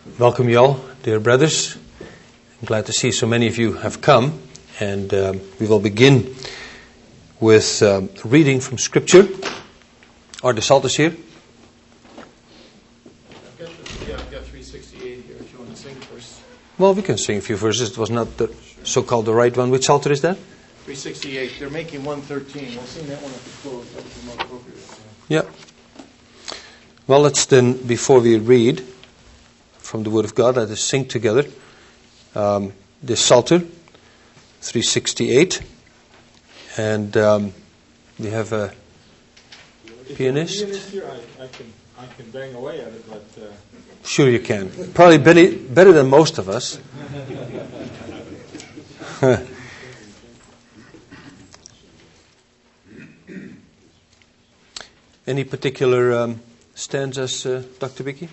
Welcome you all, dear brothers. I'm glad to see so many of you have come. And we will begin with reading from Scripture. Are the Psalters here? I've got 368 here if you want to sing first. Well, we can sing a few verses. It was not the so-called the right one. Which Psalter is that? 368. They're making 113. We'll sing that one at the close. That's the more appropriate. Yeah. Well, let's then, before we read from the Word of God, let us sing together this Psalter, 368. And we have a pianist. Here, I can bang away at it, but... Sure you can. Probably better than most of us. Any particular stanzas, Dr. Vicky?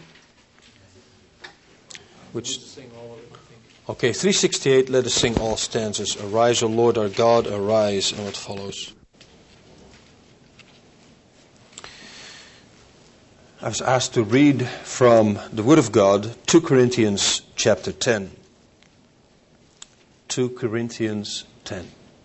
Which? Okay, 368, let us sing all stanzas. Arise, O Lord our God, arise, and what follows. I was asked to read from the Word of God, 2 Corinthians chapter 10. 2 Corinthians 10.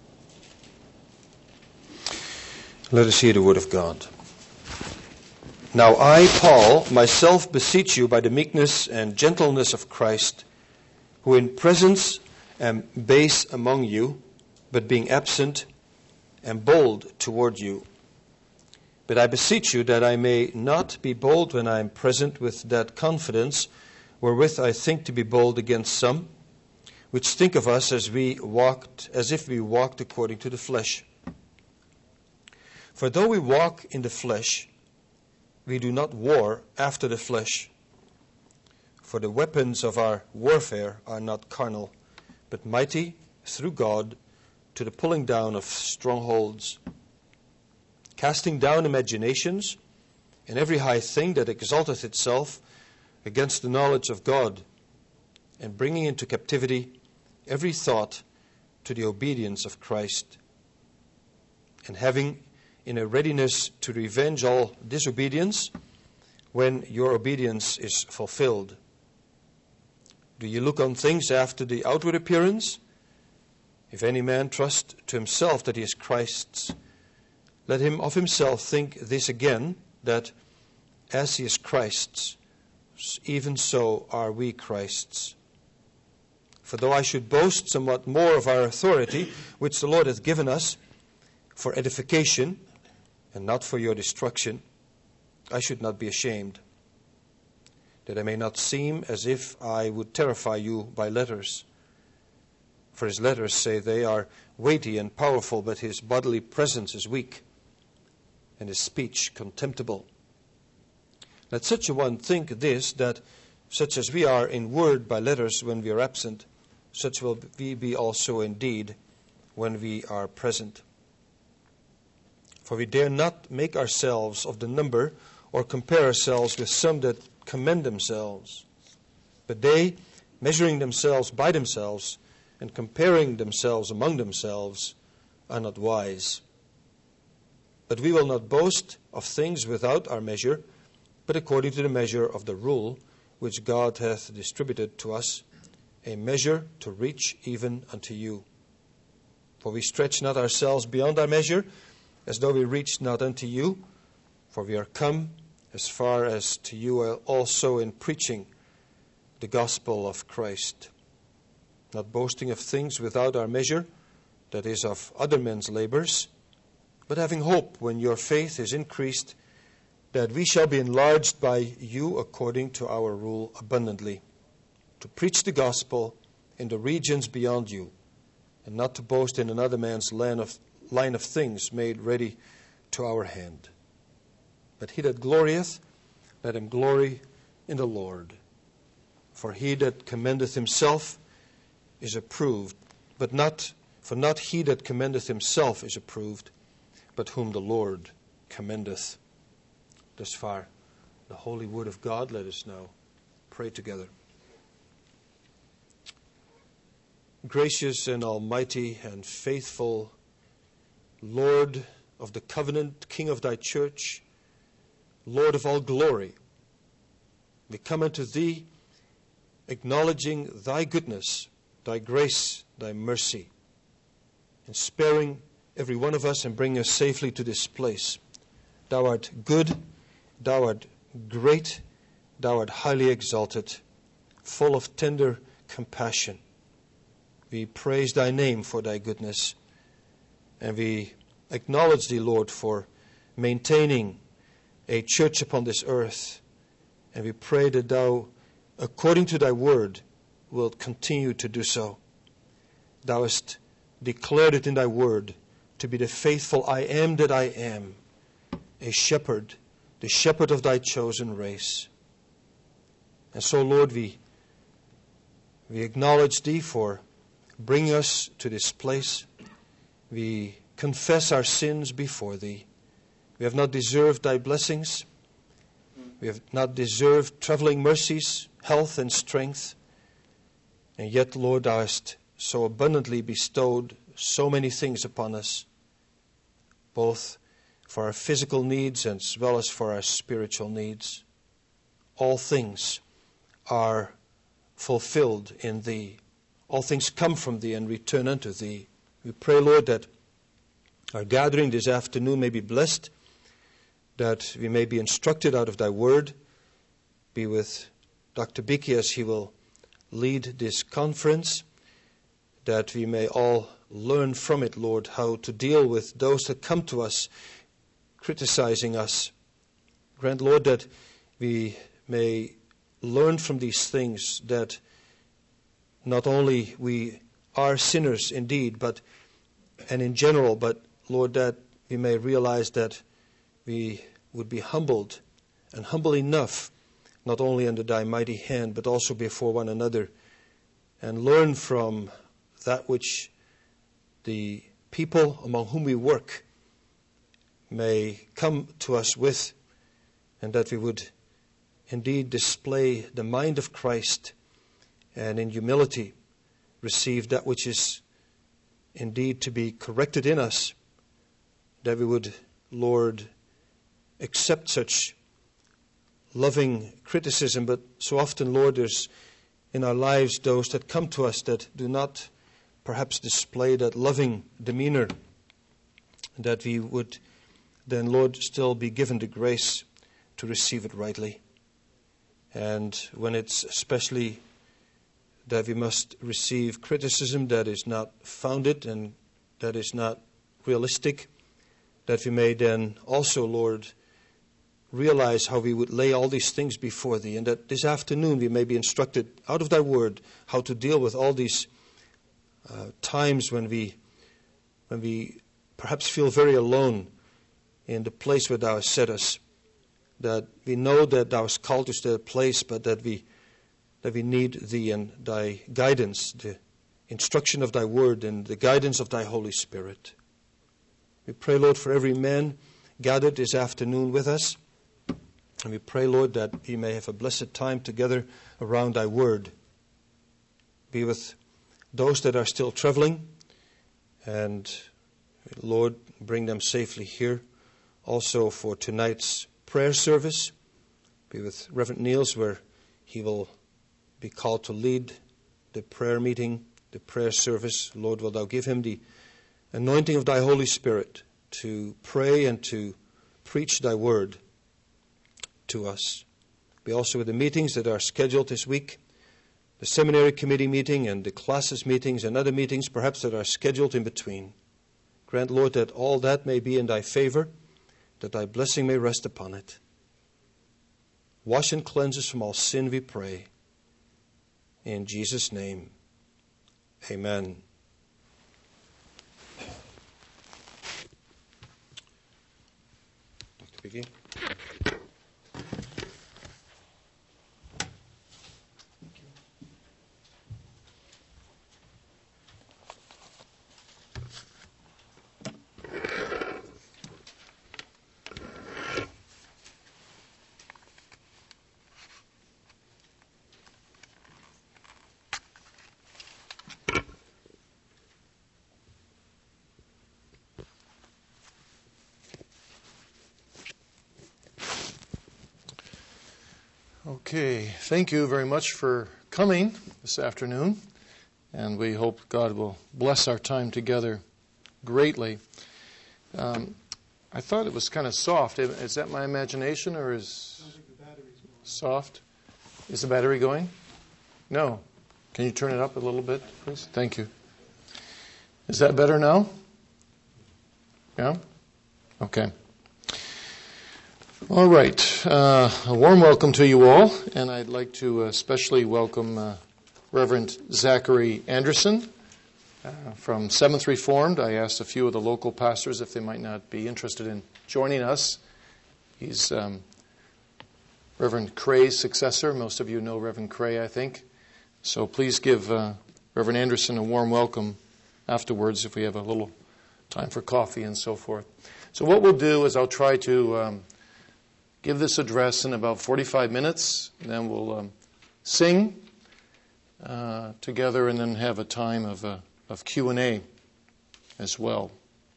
Let us hear the Word of God. Now I, Paul, myself beseech you by the meekness and gentleness of Christ, who in presence am base among you, but being absent am bold toward you. But I beseech you that I may not be bold when I am present with that confidence wherewith I think to be bold against some, which think of us as if we walked according to the flesh. For though we walk in the flesh, we do not war after the flesh. For the weapons of our warfare are not carnal, but mighty through God to the pulling down of strongholds, casting down imaginations and every high thing that exalteth itself against the knowledge of God, and bringing into captivity every thought to the obedience of Christ, and having in a readiness to revenge all disobedience when your obedience is fulfilled. Do you look on things after the outward appearance? If any man trust to himself that he is Christ's, let him of himself think this again, that as he is Christ's, even so are we Christ's. For though I should boast somewhat more of our authority, which the Lord hath given us, for edification, and not for your destruction, I should not be ashamed, that I may not seem as if I would terrify you by letters. For his letters, say they, are weighty and powerful, but his bodily presence is weak, and his speech contemptible. Let such a one think this, that such as we are in word by letters when we are absent, such will we be also in deed when we are present. For we dare not make ourselves of the number, or compare ourselves with some that commend themselves. But they, measuring themselves by themselves, and comparing themselves among themselves, are not wise. But we will not boast of things without our measure, but according to the measure of the rule which God hath distributed to us, a measure to reach even unto you. For we stretch not ourselves beyond our measure, as though we reached not unto you, for we are come as far as to you also in preaching the gospel of Christ, not boasting of things without our measure, that is, of other men's labors, but having hope when your faith is increased, that we shall be enlarged by you according to our rule abundantly, to preach the gospel in the regions beyond you, and not to boast in another man's line of things made ready to our hand. But he that glorieth, let him glory in the Lord. For he that commendeth himself is approved, but not he that commendeth himself is approved, but whom the Lord commendeth. Thus far, the holy word of God. Let us now pray together. Gracious and almighty and faithful Lord of the covenant, King of thy church, Lord of all glory, we come unto thee acknowledging thy goodness, thy grace, thy mercy, and sparing every one of us and bringing us safely to this place. Thou art good, thou art great, thou art highly exalted, full of tender compassion. We praise thy name for thy goodness, and we acknowledge thee, Lord, for maintaining a church upon this earth. And we pray that thou, according to thy word, wilt continue to do so. Thou hast declared it in thy word to be the faithful I am that I am, a shepherd, the shepherd of thy chosen race. And so, Lord, we acknowledge thee for bringing us to this place. We confess our sins before thee. We have not deserved thy blessings. We have not deserved traveling mercies, health and strength. And yet, Lord, thou hast so abundantly bestowed so many things upon us, both for our physical needs as well as for our spiritual needs. All things are fulfilled in thee. All things come from thee and return unto thee. We pray, Lord, that our gathering this afternoon may be blessed, that we may be instructed out of thy word. Be with Dr. Biki as he will lead this conference, that we may all learn from it, Lord, how to deal with those that come to us criticizing us. Grant, Lord, that we may learn from these things that not only we are sinners indeed, and in general, but, Lord, that we may realize that we would be humbled and humble enough, not only under thy mighty hand, but also before one another, and learn from that which the people among whom we work may come to us with, and that we would indeed display the mind of Christ and in humility receive that which is indeed to be corrected in us, that we would, Lord, accept such loving criticism. But so often, Lord, there's in our lives those that come to us that do not perhaps display that loving demeanor, that we would then, Lord, still be given the grace to receive it rightly. And when it's especially that we must receive criticism that is not founded and that is not realistic, that we may then also, Lord, realize how we would lay all these things before thee, and that this afternoon we may be instructed out of thy word how to deal with all these times when we perhaps feel very alone in the place where thou hast set us, that we know that thou hast called us to that place, but that we need thee and thy guidance, the instruction of thy word and the guidance of thy Holy Spirit. We pray, Lord, for every man gathered this afternoon with us. And we pray, Lord, that we may have a blessed time together around thy word. Be with those that are still traveling, and Lord, bring them safely here. Also for tonight's prayer service, be with Reverend Niels, where he will be called to lead the prayer meeting, the prayer service. Lord, will thou give him the anointing of thy Holy Spirit to pray and to preach thy word to us. Be also with the meetings that are scheduled this week, the seminary committee meeting and the classes meetings and other meetings perhaps that are scheduled in between. Grant, Lord, that all that may be in thy favor, that thy blessing may rest upon it. Wash and cleanse us from all sin, we pray. In Jesus' name, amen. Dr. Biggie. Okay, thank you very much for coming this afternoon, and we hope God will bless our time together greatly. I thought it was kind of soft. Is that my imagination, or is soft? Is the battery going? No. Can you turn it up a little bit, please? Thank you. Is that better now? Yeah? Okay. All right. A warm welcome to you all, and I'd like to especially welcome Reverend Zachary Anderson from Seventh Reformed. I asked a few of the local pastors if they might not be interested in joining us. He's Reverend Cray's successor. Most of you know Reverend Cray, I think. So please give Reverend Anderson a warm welcome afterwards if we have a little time for coffee and so forth. So what we'll do is I'll try to give this address in about 45 minutes, and then we'll sing together and then have a time of Q&A as well.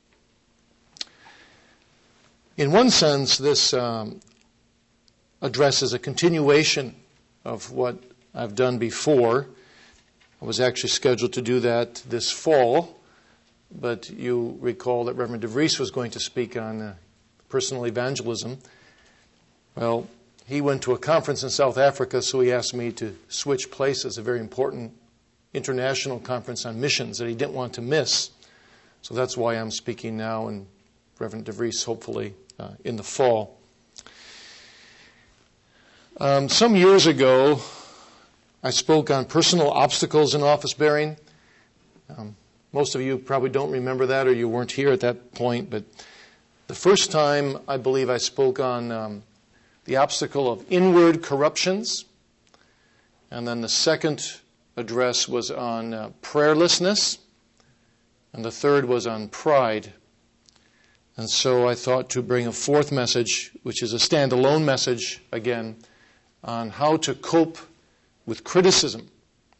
In one sense, this address is a continuation of what I've done before. I was actually scheduled to do that this fall, but you recall that Reverend DeVries was going to speak on personal evangelism. Well, he went to a conference in South Africa, so he asked me to switch places, a very important international conference on missions that he didn't want to miss. So that's why I'm speaking now, and Reverend DeVries hopefully in the fall. Some years ago, I spoke on personal obstacles in office bearing. Most of you probably don't remember that, or you weren't here at that point, but the first time I believe I spoke on the obstacle of inward corruptions, and then the second address was on prayerlessness, and the third was on pride. And so I thought to bring a fourth message, which is a standalone message, again, on how to cope with criticism.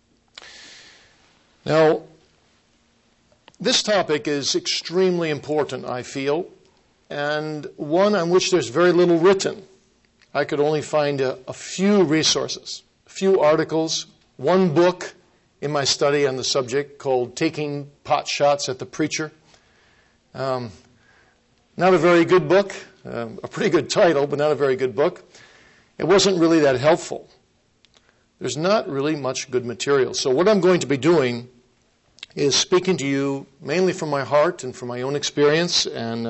Now, this topic is extremely important, I feel, and one on which there's very little written. I could only find a few resources, a few articles, one book in my study on the subject called Taking Pot Shots at the Preacher. Not a very good book, a pretty good title, but not a very good book. It wasn't really that helpful. There's not really much good material. So what I'm going to be doing is speaking to you mainly from my heart and from my own experience, and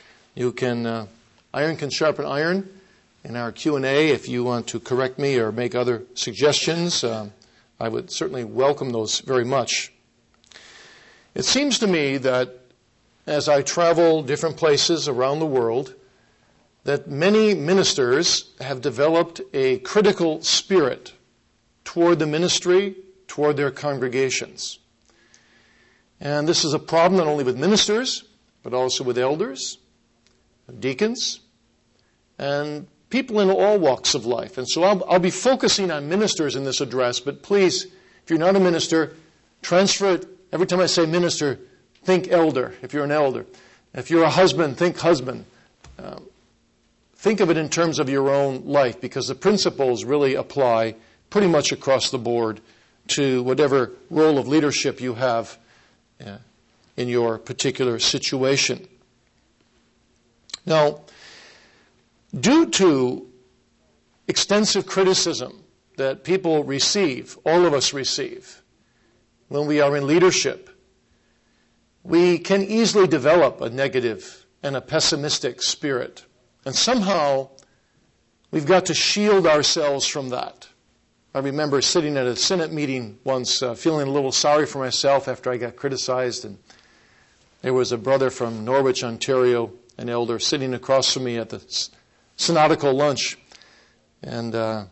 iron can sharpen iron. In our Q&A, if you want to correct me or make other suggestions, I would certainly welcome those very much. It seems to me that as I travel different places around the world, that many ministers have developed a critical spirit toward the ministry, toward their congregations. And this is a problem not only with ministers, but also with elders, deacons, and people in all walks of life. And so I'll be focusing on ministers in this address, but please, if you're not a minister, transfer it. Every time I say minister, think elder, if you're an elder. If you're a husband, think husband. Think of it in terms of your own life, because the principles really apply pretty much across the board to whatever role of leadership you have in your particular situation. Now, due to extensive criticism that people receive, all of us receive, when we are in leadership, we can easily develop a negative and a pessimistic spirit. And somehow, we've got to shield ourselves from that. I remember sitting at a Senate meeting once, feeling a little sorry for myself after I got criticized, and there was a brother from Norwich, Ontario, an elder, sitting across from me at the synodical lunch. And,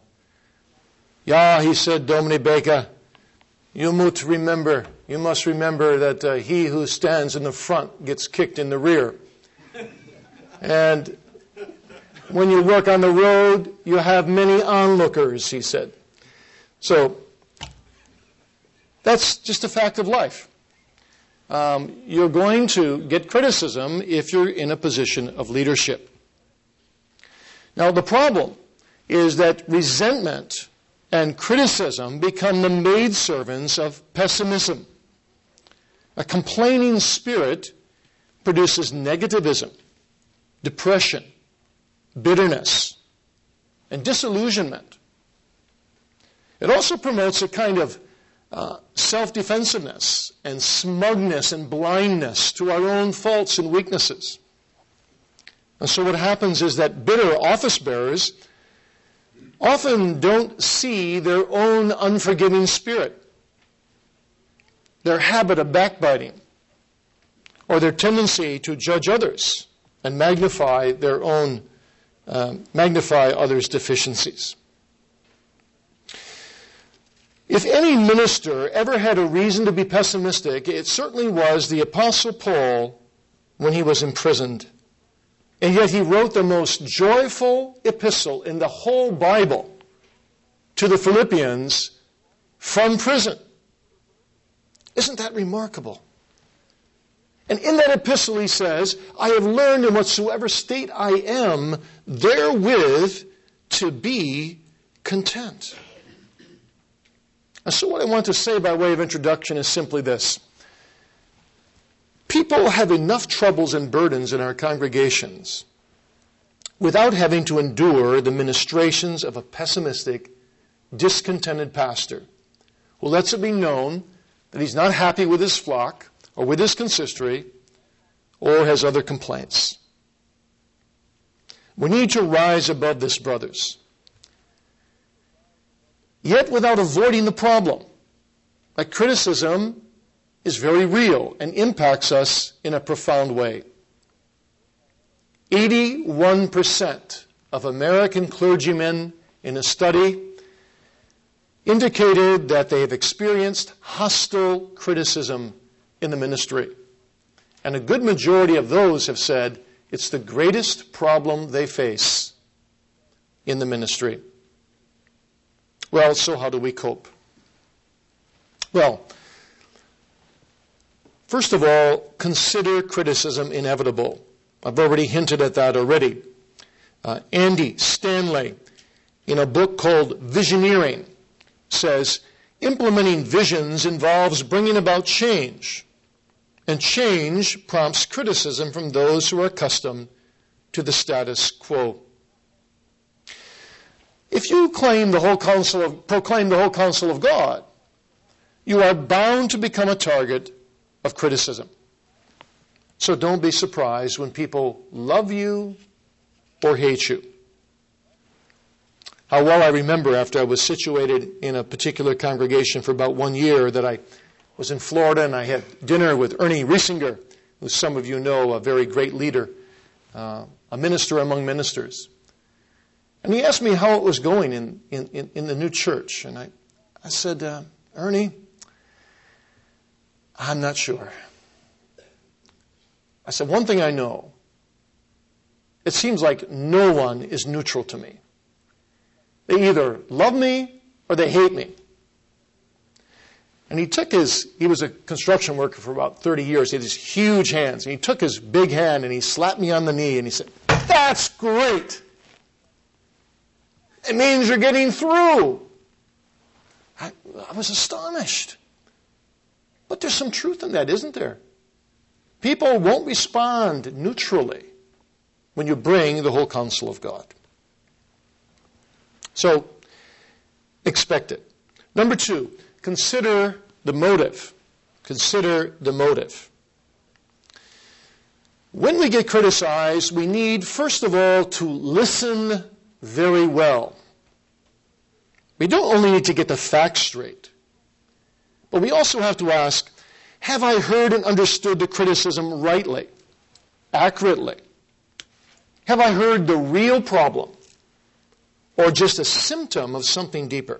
he said, Domine Baker, you must remember that he who stands in the front gets kicked in the rear. And when you work on the road, you have many onlookers, he said. So, that's just a fact of life. You're going to get criticism if you're in a position of leadership. Now, the problem is that resentment and criticism become the maidservants of pessimism. A complaining spirit produces negativism, depression, bitterness, and disillusionment. It also promotes a kind of self-defensiveness and smugness and blindness to our own faults and weaknesses. And so what happens is that bitter office bearers often don't see their own unforgiving spirit, their habit of backbiting, or their tendency to judge others and magnify others' deficiencies. If any minister ever had a reason to be pessimistic, it certainly was the Apostle Paul when he was imprisoned. And yet he wrote the most joyful epistle in the whole Bible to the Philippians from prison. Isn't that remarkable? And in that epistle he says, I have learned in whatsoever state I am, therewith to be content. And so what I want to say by way of introduction is simply this. People have enough troubles and burdens in our congregations without having to endure the ministrations of a pessimistic, discontented pastor who lets it be known that he's not happy with his flock or with his consistory or has other complaints. We need to rise above this, brothers. Yet without avoiding the problem. Like criticism is very real and impacts us in a profound way. 81% of American clergymen in a study indicated that they have experienced hostile criticism in the ministry. And a good majority of those have said it's the greatest problem they face in the ministry. Well, so how do we cope? Well, first of all, consider criticism inevitable. I've already hinted at that already. Andy Stanley, in a book called Visioneering, says, implementing visions involves bringing about change, and change prompts criticism from those who are accustomed to the status quo. If you proclaim the whole counsel of God, you are bound to become a target of criticism. So don't be surprised when people love you or hate you. How well I remember after I was situated in a particular congregation for about 1 year that I was in Florida and I had dinner with Ernie Riesinger, who some of you know, a very great leader, a minister among ministers. And he asked me how it was going in the new church. And I said, Ernie, I'm not sure. I said, one thing I know, it seems like no one is neutral to me. They either love me or they hate me. And he was a construction worker for about 30 years. He had these huge hands. And he took his big hand and he slapped me on the knee and he said, that's great. It means you're getting through. I was astonished. But there's some truth in that, isn't there? People won't respond neutrally when you bring the whole counsel of God. So, expect it. Number 2, consider the motive. Consider the motive. When we get criticized, we need, first of all, to listen very well. We don't only need to get the facts straight, but we also have to ask, have I heard and understood the criticism rightly, accurately? Have I heard the real problem, or just a symptom of something deeper?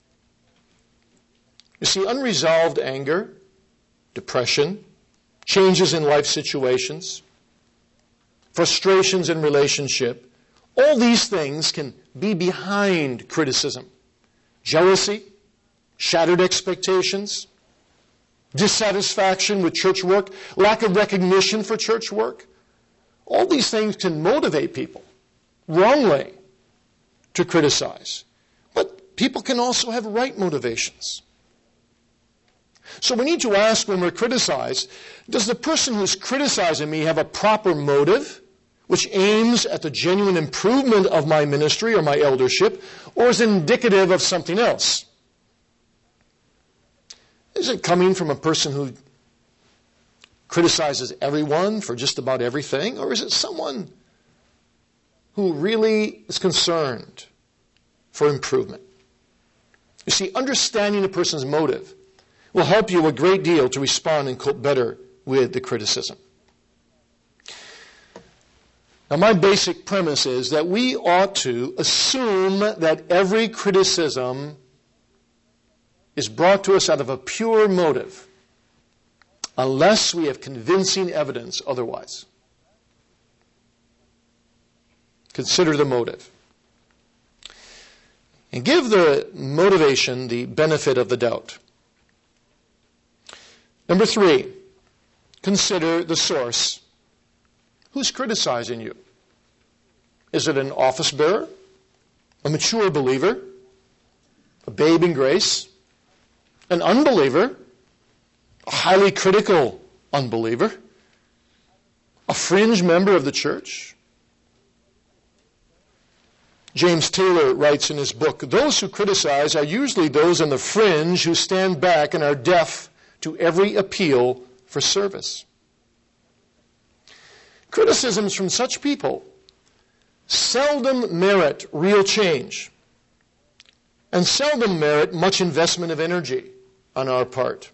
You see, unresolved anger, depression, changes in life situations, frustrations in relationship, all these things can be behind criticism. Jealousy, shattered expectations, dissatisfaction with church work, lack of recognition for church work. All these things can motivate people wrongly to criticize. But people can also have right motivations. So we need to ask when we're criticized, does the person who's criticizing me have a proper motive, which aims at the genuine improvement of my ministry or my eldership, or is indicative of something else? Is it coming from a person who criticizes everyone for just about everything, or is it someone who really is concerned for improvement? You see, understanding a person's motive will help you a great deal to respond and cope better with the criticism. Now, my basic premise is that we ought to assume that every criticism is brought to us out of a pure motive, unless we have convincing evidence otherwise. Consider the motive. And give the motivation the benefit of the doubt. Number 3, consider the source. Who's criticizing you? Is it an office bearer, a mature believer, a babe in grace, an unbeliever, a highly critical unbeliever, a fringe member of the church? James Taylor writes in his book, those who criticize are usually those on the fringe who stand back and are deaf to every appeal for service. Criticisms from such people seldom merit real change and seldom merit much investment of energy on our part.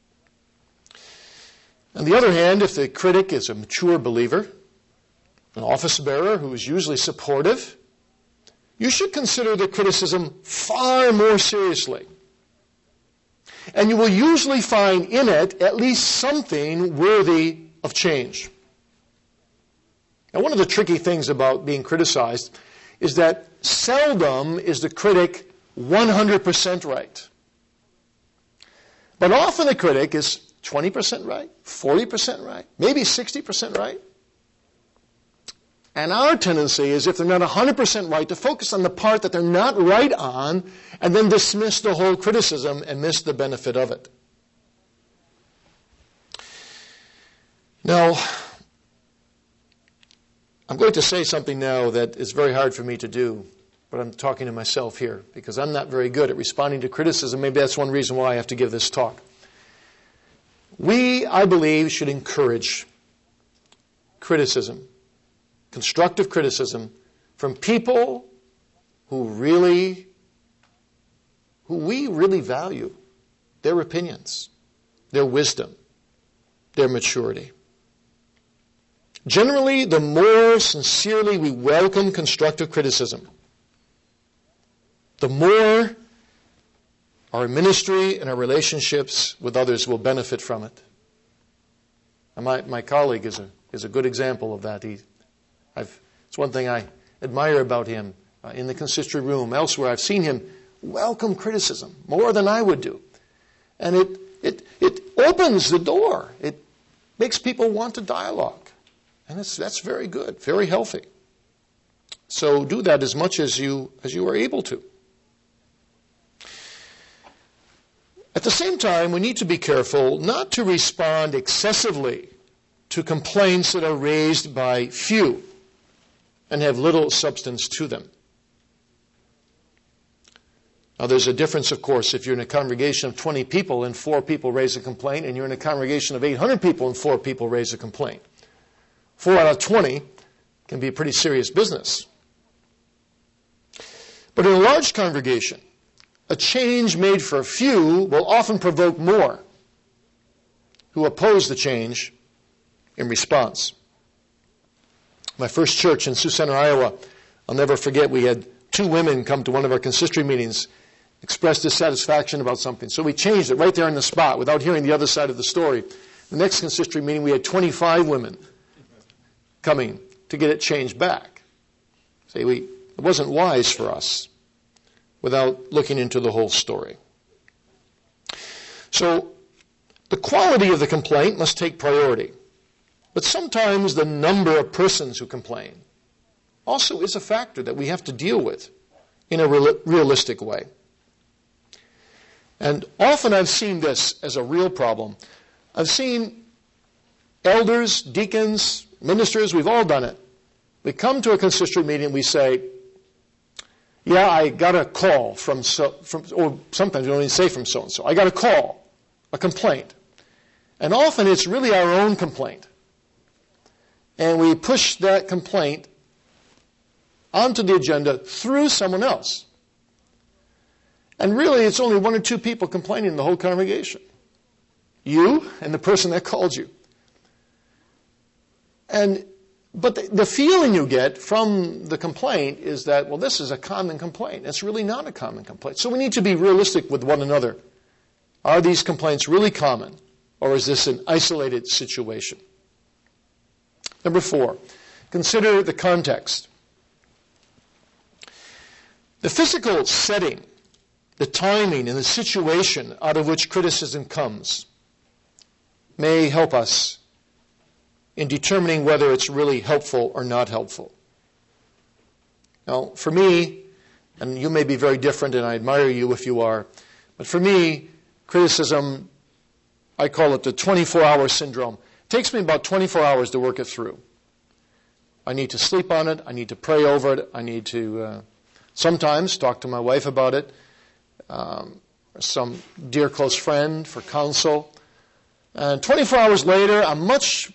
On the other hand, if the critic is a mature believer, an office bearer who is usually supportive, you should consider the criticism far more seriously. And you will usually find in it at least something worthy of change. Now, one of the tricky things about being criticized is that seldom is the critic 100% right. But often the critic is 20% right, 40% right, maybe 60% right. And our tendency is, if they're not 100% right, to focus on the part that they're not right on and then dismiss the whole criticism and miss the benefit of it. Now, I'm going to say something now that is very hard for me to do, but I'm talking to myself here because I'm not very good at responding to criticism. Maybe that's one reason why I have to give this talk. We, I believe, should encourage criticism, constructive criticism, from people who we really value their opinions, their wisdom, their maturity. Generally, the more sincerely we welcome constructive criticism, the more our ministry and our relationships with others will benefit from it. And my colleague is a good example of that. It's one thing I admire about him in the consistory room. Elsewhere, I've seen him welcome criticism more than I would do. And it opens the door. It makes people want to dialogue. And that's very good, very healthy. So do that as much as you are able to. At the same time, we need to be careful not to respond excessively to complaints that are raised by few and have little substance to them. Now, there's a difference, of course, if you're in a congregation of 20 people and 4 people raise a complaint, and you're in a congregation of 800 people and 4 people raise a complaint. 4 out of 20 can be a pretty serious business. But in a large congregation, a change made for a few will often provoke more who oppose the change in response. My first church in Sioux Center, Iowa, I'll never forget, we had 2 women come to one of our consistory meetings, express dissatisfaction about something. So we changed it right there on the spot without hearing the other side of the story. The next consistory meeting, we had 25 women coming to get it changed back. See, it wasn't wise for us without looking into the whole story. So the quality of the complaint must take priority. But sometimes the number of persons who complain also is a factor that we have to deal with in a realistic way. And often I've seen this as a real problem. I've seen elders, deacons, ministers, we've all done it. We come to a consistory meeting and we say, yeah, I got a call from or sometimes we don't even say from so-and-so. I got a call, a complaint. And often it's really our own complaint. And we push that complaint onto the agenda through someone else. And really it's only one or two people complaining in the whole congregation. You and the person that called you. But the feeling you get from the complaint is that, well, this is a common complaint. It's really not a common complaint. So we need to be realistic with one another. Are these complaints really common? Or is this an isolated situation? Number 4, consider the context. The physical setting, the timing, and the situation out of which criticism comes may help us in determining whether it's really helpful or not helpful. Now, for me, and you may be very different, and I admire you if you are, but for me, criticism, I call it the 24-hour syndrome. It takes me about 24 hours to work it through. I need to sleep on it. I need to pray over it. I need to sometimes talk to my wife about it, some dear close friend for counsel. And 24 hours later, I'm much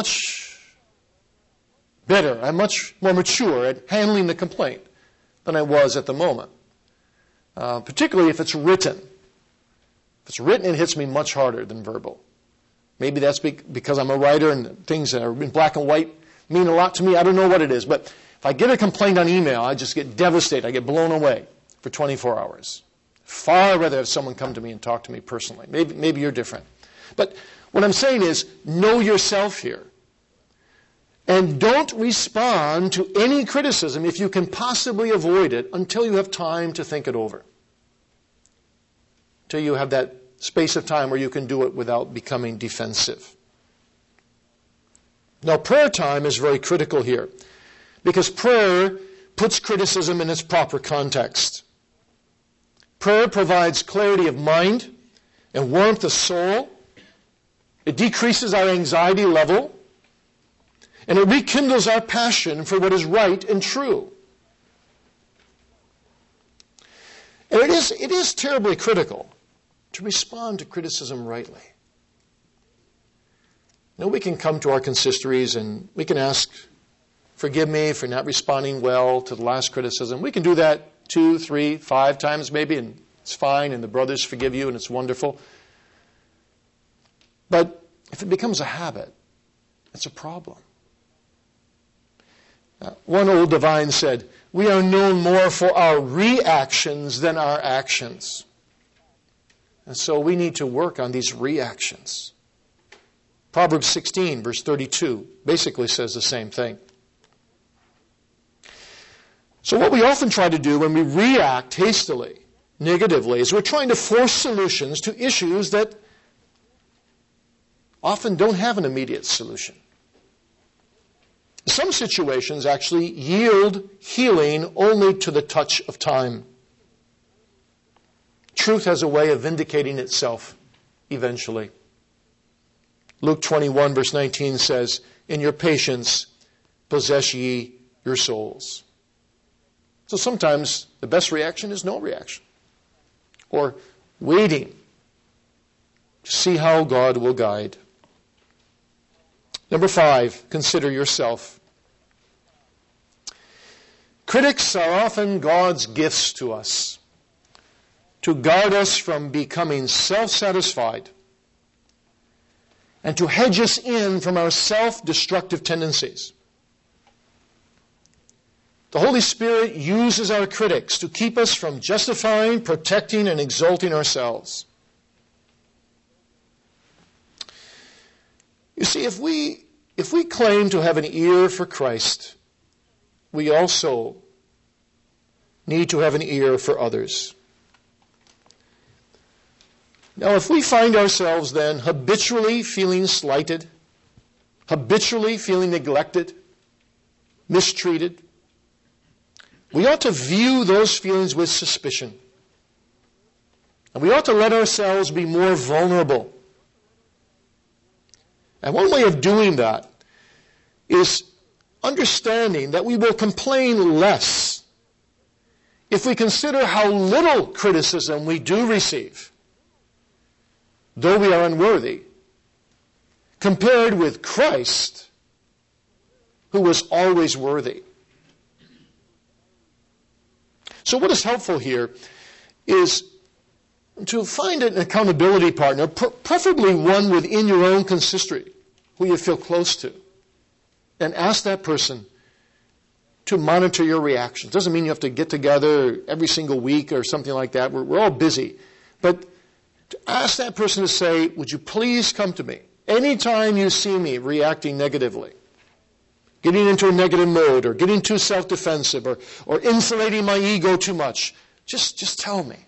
better. I'm much more mature at handling the complaint than I was at the moment. Particularly if it's written. If it's written, it hits me much harder than verbal. Maybe that's because I'm a writer and things that are in black and white mean a lot to me. I don't know what it is. But if I get a complaint on email, I just get devastated. I get blown away for 24 hours. Far rather have someone come to me and talk to me personally. Maybe you're different. But what I'm saying is, know yourself here. And don't respond to any criticism if you can possibly avoid it until you have time to think it over. Until you have that space of time where you can do it without becoming defensive. Now, prayer time is very critical here, because prayer puts criticism in its proper context. Prayer provides clarity of mind and warmth of soul. It decreases our anxiety level, and it rekindles our passion for what is right and true. And it is terribly critical to respond to criticism rightly. Now, we can come to our consistories and we can ask, forgive me for not responding well to the last criticism. We can do that 2, 3, 5 times maybe, and it's fine, and the brothers forgive you, and it's wonderful. But if it becomes a habit, it's a problem. One old divine said, we are known more for our reactions than our actions. And so we need to work on these reactions. Proverbs 16, verse 32, basically says the same thing. So what we often try to do when we react hastily, negatively, is we're trying to force solutions to issues that often don't have an immediate solution. Some situations actually yield healing only to the touch of time. Truth has a way of vindicating itself eventually. Luke 21, verse 19 says, in your patience possess ye your souls. So sometimes the best reaction is no reaction, or waiting to see how God will guide. Number 5, consider yourself. Critics are often God's gifts to us to guard us from becoming self-satisfied and to hedge us in from our self-destructive tendencies. The Holy Spirit uses our critics to keep us from justifying, protecting, and exalting ourselves. You see, if we claim to have an ear for Christ, we also need to have an ear for others. Now, if we find ourselves then habitually feeling slighted, habitually feeling neglected, mistreated, we ought to view those feelings with suspicion. And we ought to let ourselves be more vulnerable. And one way of doing that is understanding that we will complain less if we consider how little criticism we do receive, though we are unworthy, compared with Christ, who was always worthy. So what is helpful here is to find an accountability partner, preferably one within your own consistory, who you feel close to, and ask that person to monitor your reactions. Doesn't mean you have to get together every single week or something like that. We're all busy. But to ask that person to say, would you please come to me anytime you see me reacting negatively, getting into a negative mode, or getting too self-defensive, or insulating my ego too much. Just tell me.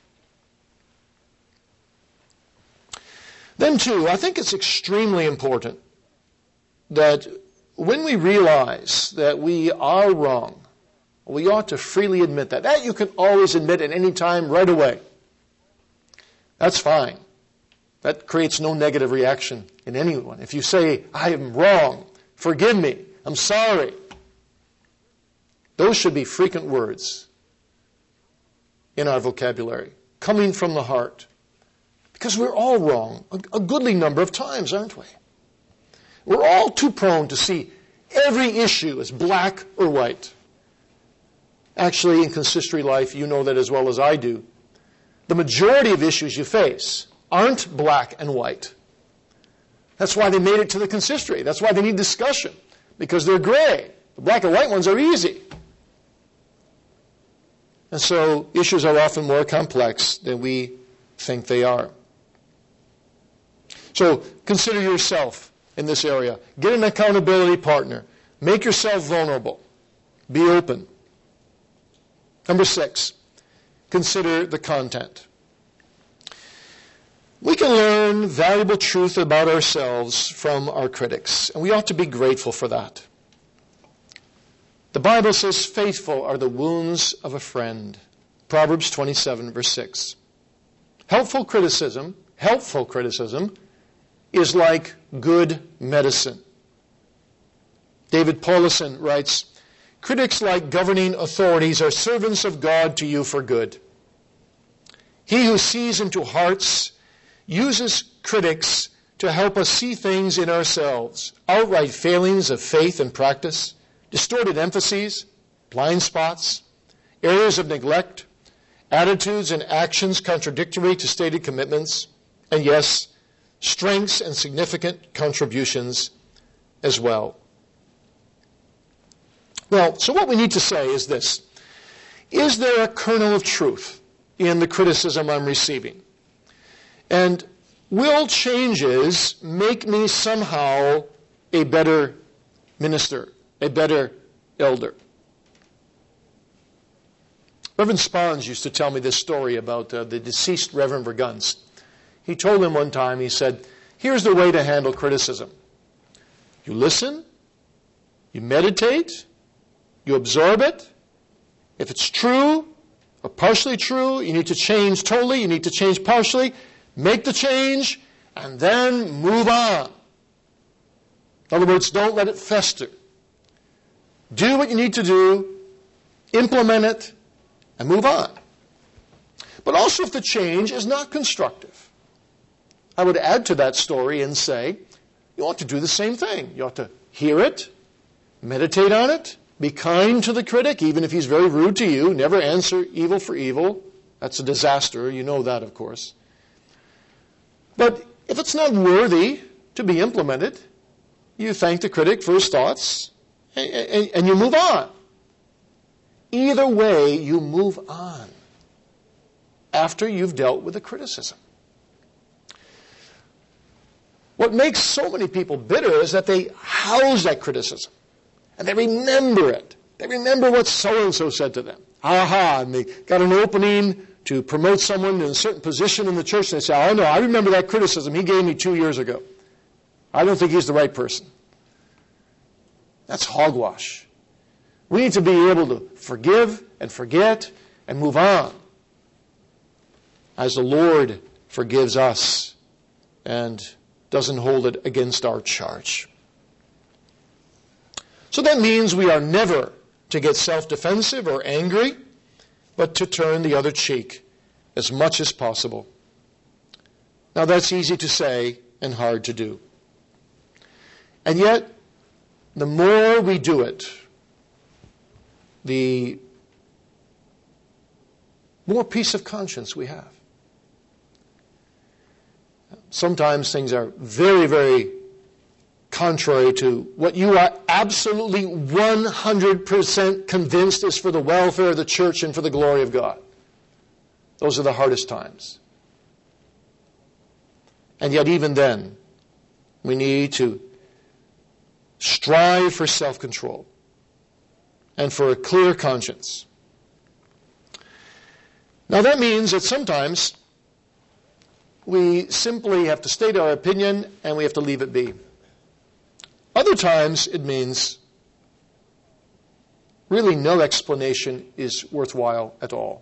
Then too, I think it's extremely important that when we realize that we are wrong, we ought to freely admit that. That you can always admit at any time, right away. That's fine. That creates no negative reaction in anyone. If you say, I am wrong, forgive me, I'm sorry. Those should be frequent words in our vocabulary, coming from the heart. Because we're all wrong a goodly number of times, aren't we? We're all too prone to see every issue as black or white. Actually, in consistory life, you know that as well as I do. The majority of issues you face aren't black and white. That's why they made it to the consistory. That's why they need discussion, because they're gray. The black and white ones are easy. And so issues are often more complex than we think they are. So consider yourself in this area. Get an accountability partner. Make yourself vulnerable. Be open. Number 6, consider the content. We can learn valuable truth about ourselves from our critics, and we ought to be grateful for that. The Bible says, faithful are the wounds of a friend. Proverbs 27, verse 6. Helpful criticism is like good medicine. David Paulison writes, critics, like governing authorities, are servants of God to you for good. He who sees into hearts uses critics to help us see things in ourselves, outright failings of faith and practice, distorted emphases, blind spots, areas of neglect, attitudes and actions contradictory to stated commitments, and yes, strengths and significant contributions as well. Well, so what we need to say is this. Is there a kernel of truth in the criticism I'm receiving? And will changes make me somehow a better minister, a better elder? Reverend Spons used to tell me this story about the deceased Reverend Vergunst. He told him one time, he said, here's the way to handle criticism. You listen, you meditate, you absorb it. If it's true or partially true, you need to change totally, you need to change partially. Make the change, and then move on. In other words, don't let it fester. Do what you need to do, implement it, and move on. But also if the change is not constructive, I would add to that story and say, you ought to do the same thing. You ought to hear it, meditate on it, be kind to the critic, even if he's very rude to you. Never answer evil for evil. That's a disaster. You know that, of course. But if it's not worthy to be implemented, you thank the critic for his thoughts, and you move on. Either way, you move on after you've dealt with the criticism. What makes so many people bitter is that they house that criticism, and they remember it. They remember what so-and-so said to them. And they got an opening to promote someone in a certain position in the church, and they say, oh no, I remember that criticism he gave me 2 years ago. I don't think he's the right person. That's hogwash. We need to be able to forgive and forget and move on. as the Lord forgives us and doesn't hold it against our charge. So that means we are never to get self-defensive or angry, but to turn the other cheek as much as possible. Now that's easy to say and hard to do. And yet, the more we do it, the more peace of conscience we have. Sometimes things are very, very contrary to what you are absolutely 100% convinced is for the welfare of the church and for the glory of God. Those are the hardest times. And yet even then, we need to strive for self-control and for a clear conscience. Now that means that sometimes we simply have to state our opinion and we have to leave it be. Other times it means really no explanation is worthwhile at all.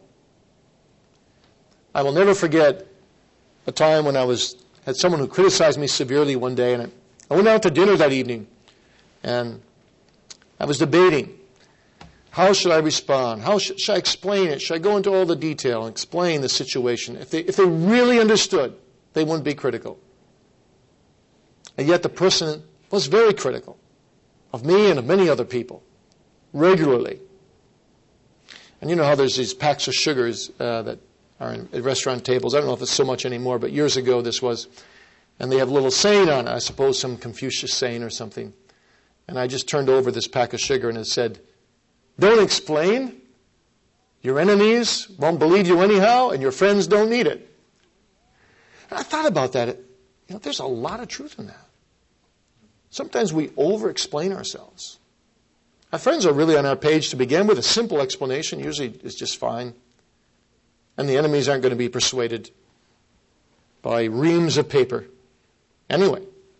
I will never forget a time when I had someone who criticized me severely one day, and I went out to dinner that evening, and I was debating, how should I respond? How should I explain it? Should I go into all the detail and explain the situation? If they really understood, they wouldn't be critical. And yet the person was very critical of me and of many other people, regularly. And you know how there's these packs of sugars that are at restaurant tables. I don't know if it's so much anymore, but years ago this was. And they have a little saying on it, I suppose some Confucius saying or something. And I just turned over this pack of sugar and it said, "Don't explain. Your enemies won't believe you anyhow, and your friends don't need it." And I thought about that. There's a lot of truth in that. Sometimes we over-explain ourselves. Our friends are really on our page to begin with. A simple explanation usually is just fine. And the enemies aren't going to be persuaded by reams of paper. Anyway.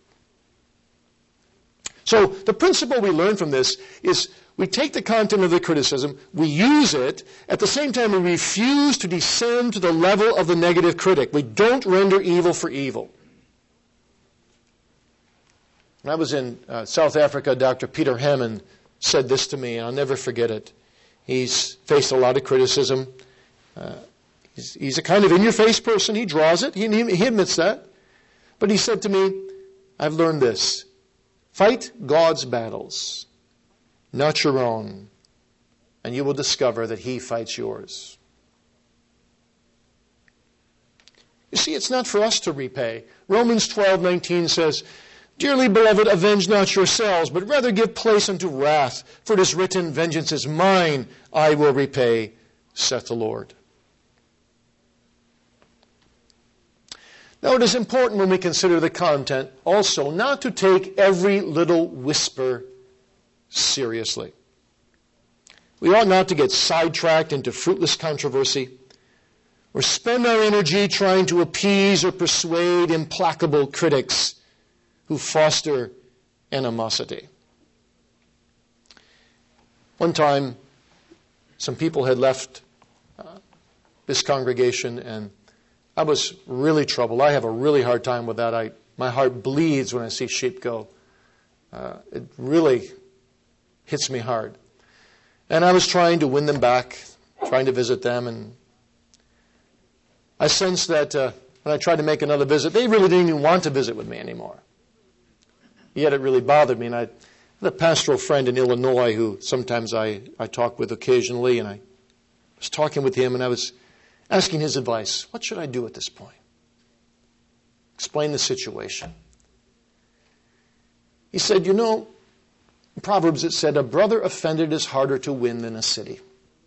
So the principle we learn from this is we take the content of the criticism, we use it, at the same time we refuse to descend to the level of the negative critic. We don't render evil for evil. When I was in South Africa, Dr. Peter Hammond said this to me, and I'll never forget it. He's faced a lot of criticism. He's a kind of in-your-face person. He draws it. He admits that. But he said to me, "I've learned this. Fight God's battles, not your own, and you will discover that He fights yours." You see, it's not for us to repay. Romans 12:19 says, "Dearly beloved, avenge not yourselves, but rather give place unto wrath. For it is written, Vengeance is mine, I will repay, saith the Lord." Now it is important when we consider the content also not to take every little whisper seriously. We ought not to get sidetracked into fruitless controversy or spend our energy trying to appease or persuade implacable critics who foster animosity. One time, some people had left this congregation, and I was really troubled. I have a really hard time with that. My heart bleeds when I see sheep go. It really hits me hard. And I was trying to win them back, trying to visit them, and I sensed that when I tried to make another visit, they really didn't even want to visit with me anymore. Yet it really bothered me. And I had a pastoral friend in Illinois who sometimes I talk with occasionally, and I was talking with him, and I was asking his advice. What should I do at this point? Explain the situation. He said, in Proverbs it said, "A brother offended is harder to win than a city."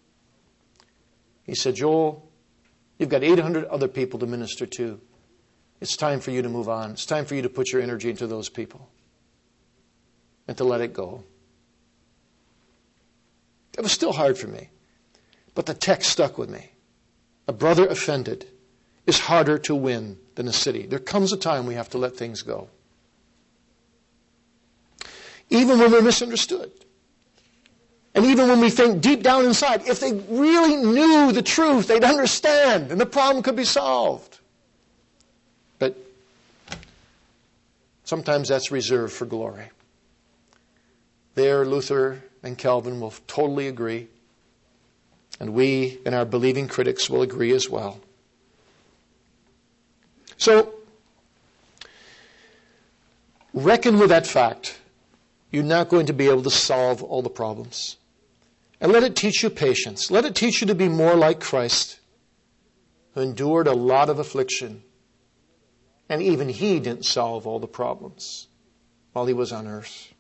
He said, "Joel, you've got 800 other people to minister to. It's time for you to move on. It's time for you to put your energy into those people and to let it go." It was still hard for me, but the text stuck with me. A brother offended is harder to win than a city. There comes a time we have to let things go. Even when we're misunderstood. And even when we think deep down inside, if they really knew the truth, they'd understand, and the problem could be solved. But sometimes that's reserved for glory. There, Luther and Calvin will totally agree, and we and our believing critics will agree as well. So, reckon with that fact. You're not going to be able to solve all the problems. And let it teach you patience. Let it teach you to be more like Christ, who endured a lot of affliction. And even he didn't solve all the problems while he was on earth.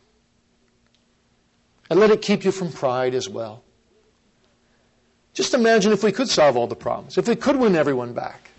And let it keep you from pride as well. Just imagine if we could solve all the problems, if we could win everyone back.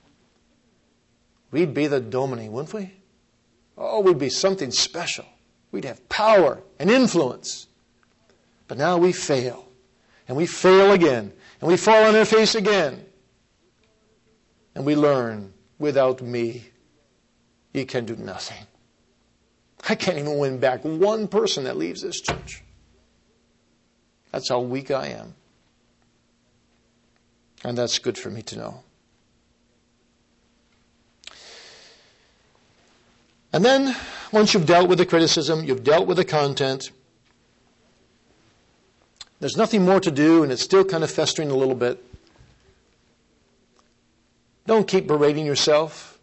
We'd be the Domini, wouldn't we? Oh, we'd be something special. We'd have power and influence. But now we fail. And we fail again. And we fall on our face again. And we learn, without me, you can do nothing. I can't even win back one person that leaves this church. That's how weak I am. And that's good for me to know. And then, once you've dealt with the criticism, you've dealt with the content, there's nothing more to do, and it's still kind of festering a little bit. Don't keep berating yourself.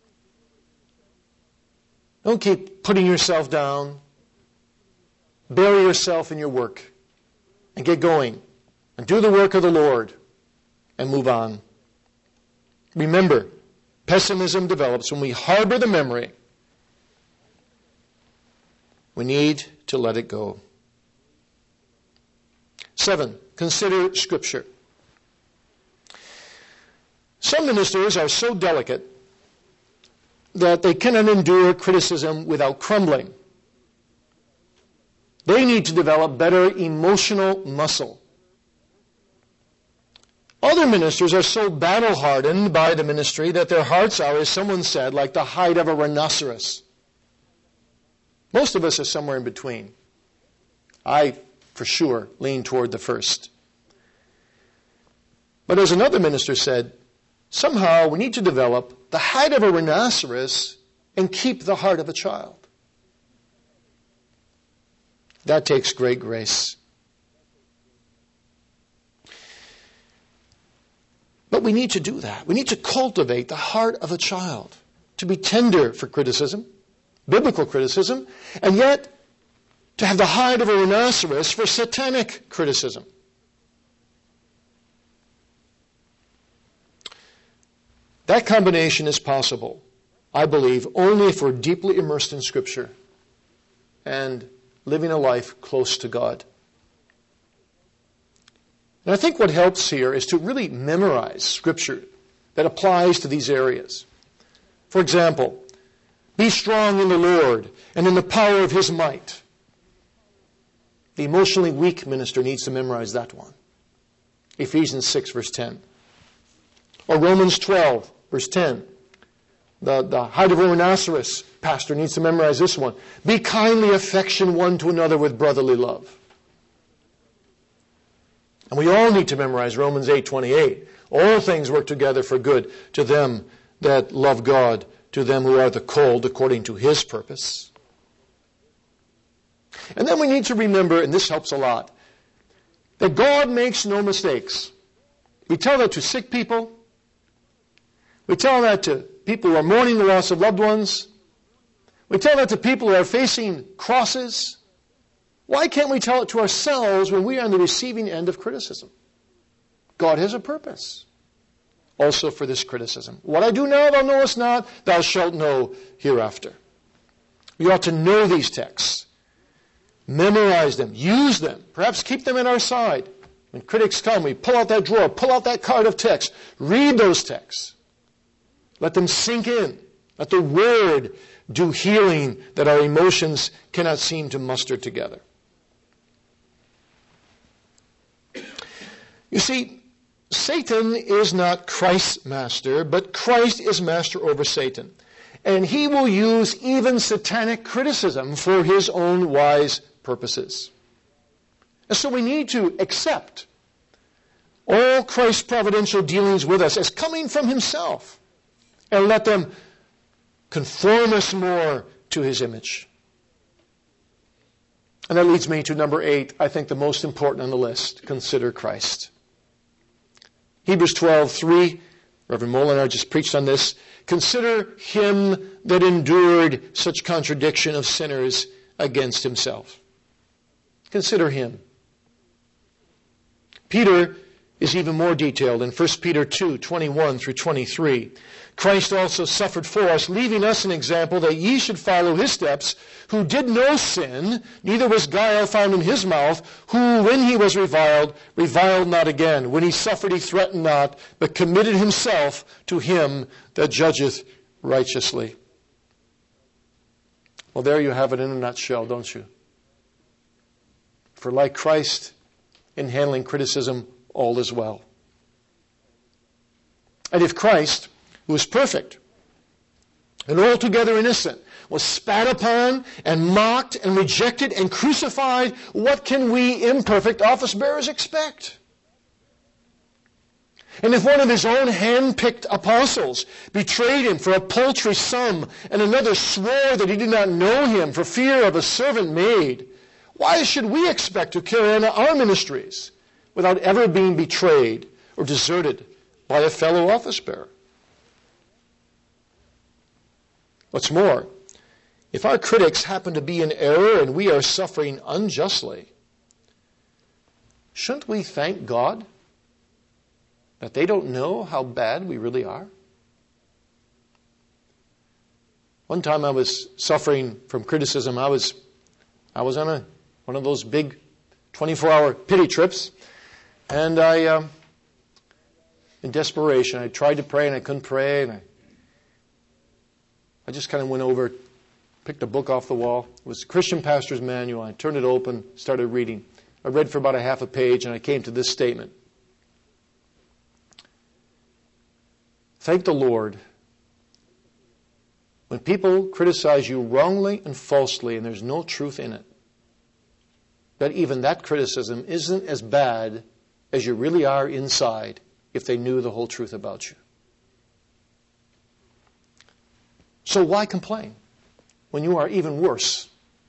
Don't keep putting yourself down. Bury yourself in your work and get going and do the work of the Lord and move on. Remember, pessimism develops when we harbor the memory. We need to let it go. 7, consider Scripture. Some ministers are so delicate that they cannot endure criticism without crumbling. They need to develop better emotional muscle. Other ministers are so battle-hardened by the ministry that their hearts are, as someone said, like the hide of a rhinoceros. Most of us are somewhere in between. I, for sure, lean toward the first. But as another minister said, somehow we need to develop the hide of a rhinoceros and keep the heart of a child. That takes great grace. But we need to do that. We need to cultivate the heart of a child, to be tender for criticism, biblical criticism, and yet to have the hide of a rhinoceros for satanic criticism. That combination is possible, I believe, only if we're deeply immersed in Scripture and living a life close to God. And I think what helps here is to really memorize Scripture that applies to these areas. For example, be strong in the Lord and in the power of His might. The emotionally weak minister needs to memorize that one. Ephesians 6, verse 10. Or Romans 12, verse 10. The hide of a rhinoceros pastor needs to memorize this one. Be kindly affection one to another with brotherly love. And we all need to memorize Romans 8:28. All things work together for good to them that love God, to them who are the called according to His purpose. And then we need to remember, and this helps a lot, that God makes no mistakes. We tell that to sick people. We tell that to people who are mourning the loss of loved ones. We tell that to people who are facing crosses. Why can't we tell it to ourselves when we are on the receiving end of criticism? God has a purpose also for this criticism. What I do now thou knowest not, thou shalt know hereafter. We ought to know these texts. Memorize them. Use them. Perhaps keep them at our side. When critics come, we pull out that drawer, pull out that card of text. Read those texts. Let them sink in. Let the Word do healing that our emotions cannot seem to muster together. You see, Satan is not Christ's master, but Christ is master over Satan. And he will use even satanic criticism for his own wise purposes. And so we need to accept all Christ's providential dealings with us as coming from himself, and let them conform us more to his image. And that leads me to number 8, I think the most important on the list. Consider Christ. Hebrews 12:3, Reverend Molinar just preached on this. Consider him that endured such contradiction of sinners against himself. Consider him. Peter is even more detailed in 1 Peter 2:21 through 23. Christ also suffered for us, leaving us an example that ye should follow his steps, who did no sin, neither was guile found in his mouth, who, when he was reviled, reviled not again. When he suffered, he threatened not, but committed himself to him that judgeth righteously. Well, there you have it in a nutshell, don't you? For like Christ in handling criticism, all is well. And if Christ, who was perfect and altogether innocent, was spat upon and mocked and rejected and crucified, what can we imperfect office bearers expect? And if one of his own hand-picked apostles betrayed him for a paltry sum, and another swore that he did not know him for fear of a servant maid, why should we expect to carry on our ministries without ever being betrayed or deserted by a fellow office bearer? What's more, if our critics happen to be in error and we are suffering unjustly, shouldn't we thank God that they don't know how bad we really are? One time I was suffering from criticism. I was on one of those big 24-hour pity trips, and in desperation, I tried to pray and I couldn't pray, and I just kind of went over, picked a book off the wall. It was a Christian Pastor's Manual. I turned it open, started reading. I read for about a half a page, and I came to this statement. Thank the Lord. When people criticize you wrongly and falsely, and there's no truth in it, that even that criticism isn't as bad as you really are inside if they knew the whole truth about you. So why complain when you are even worse?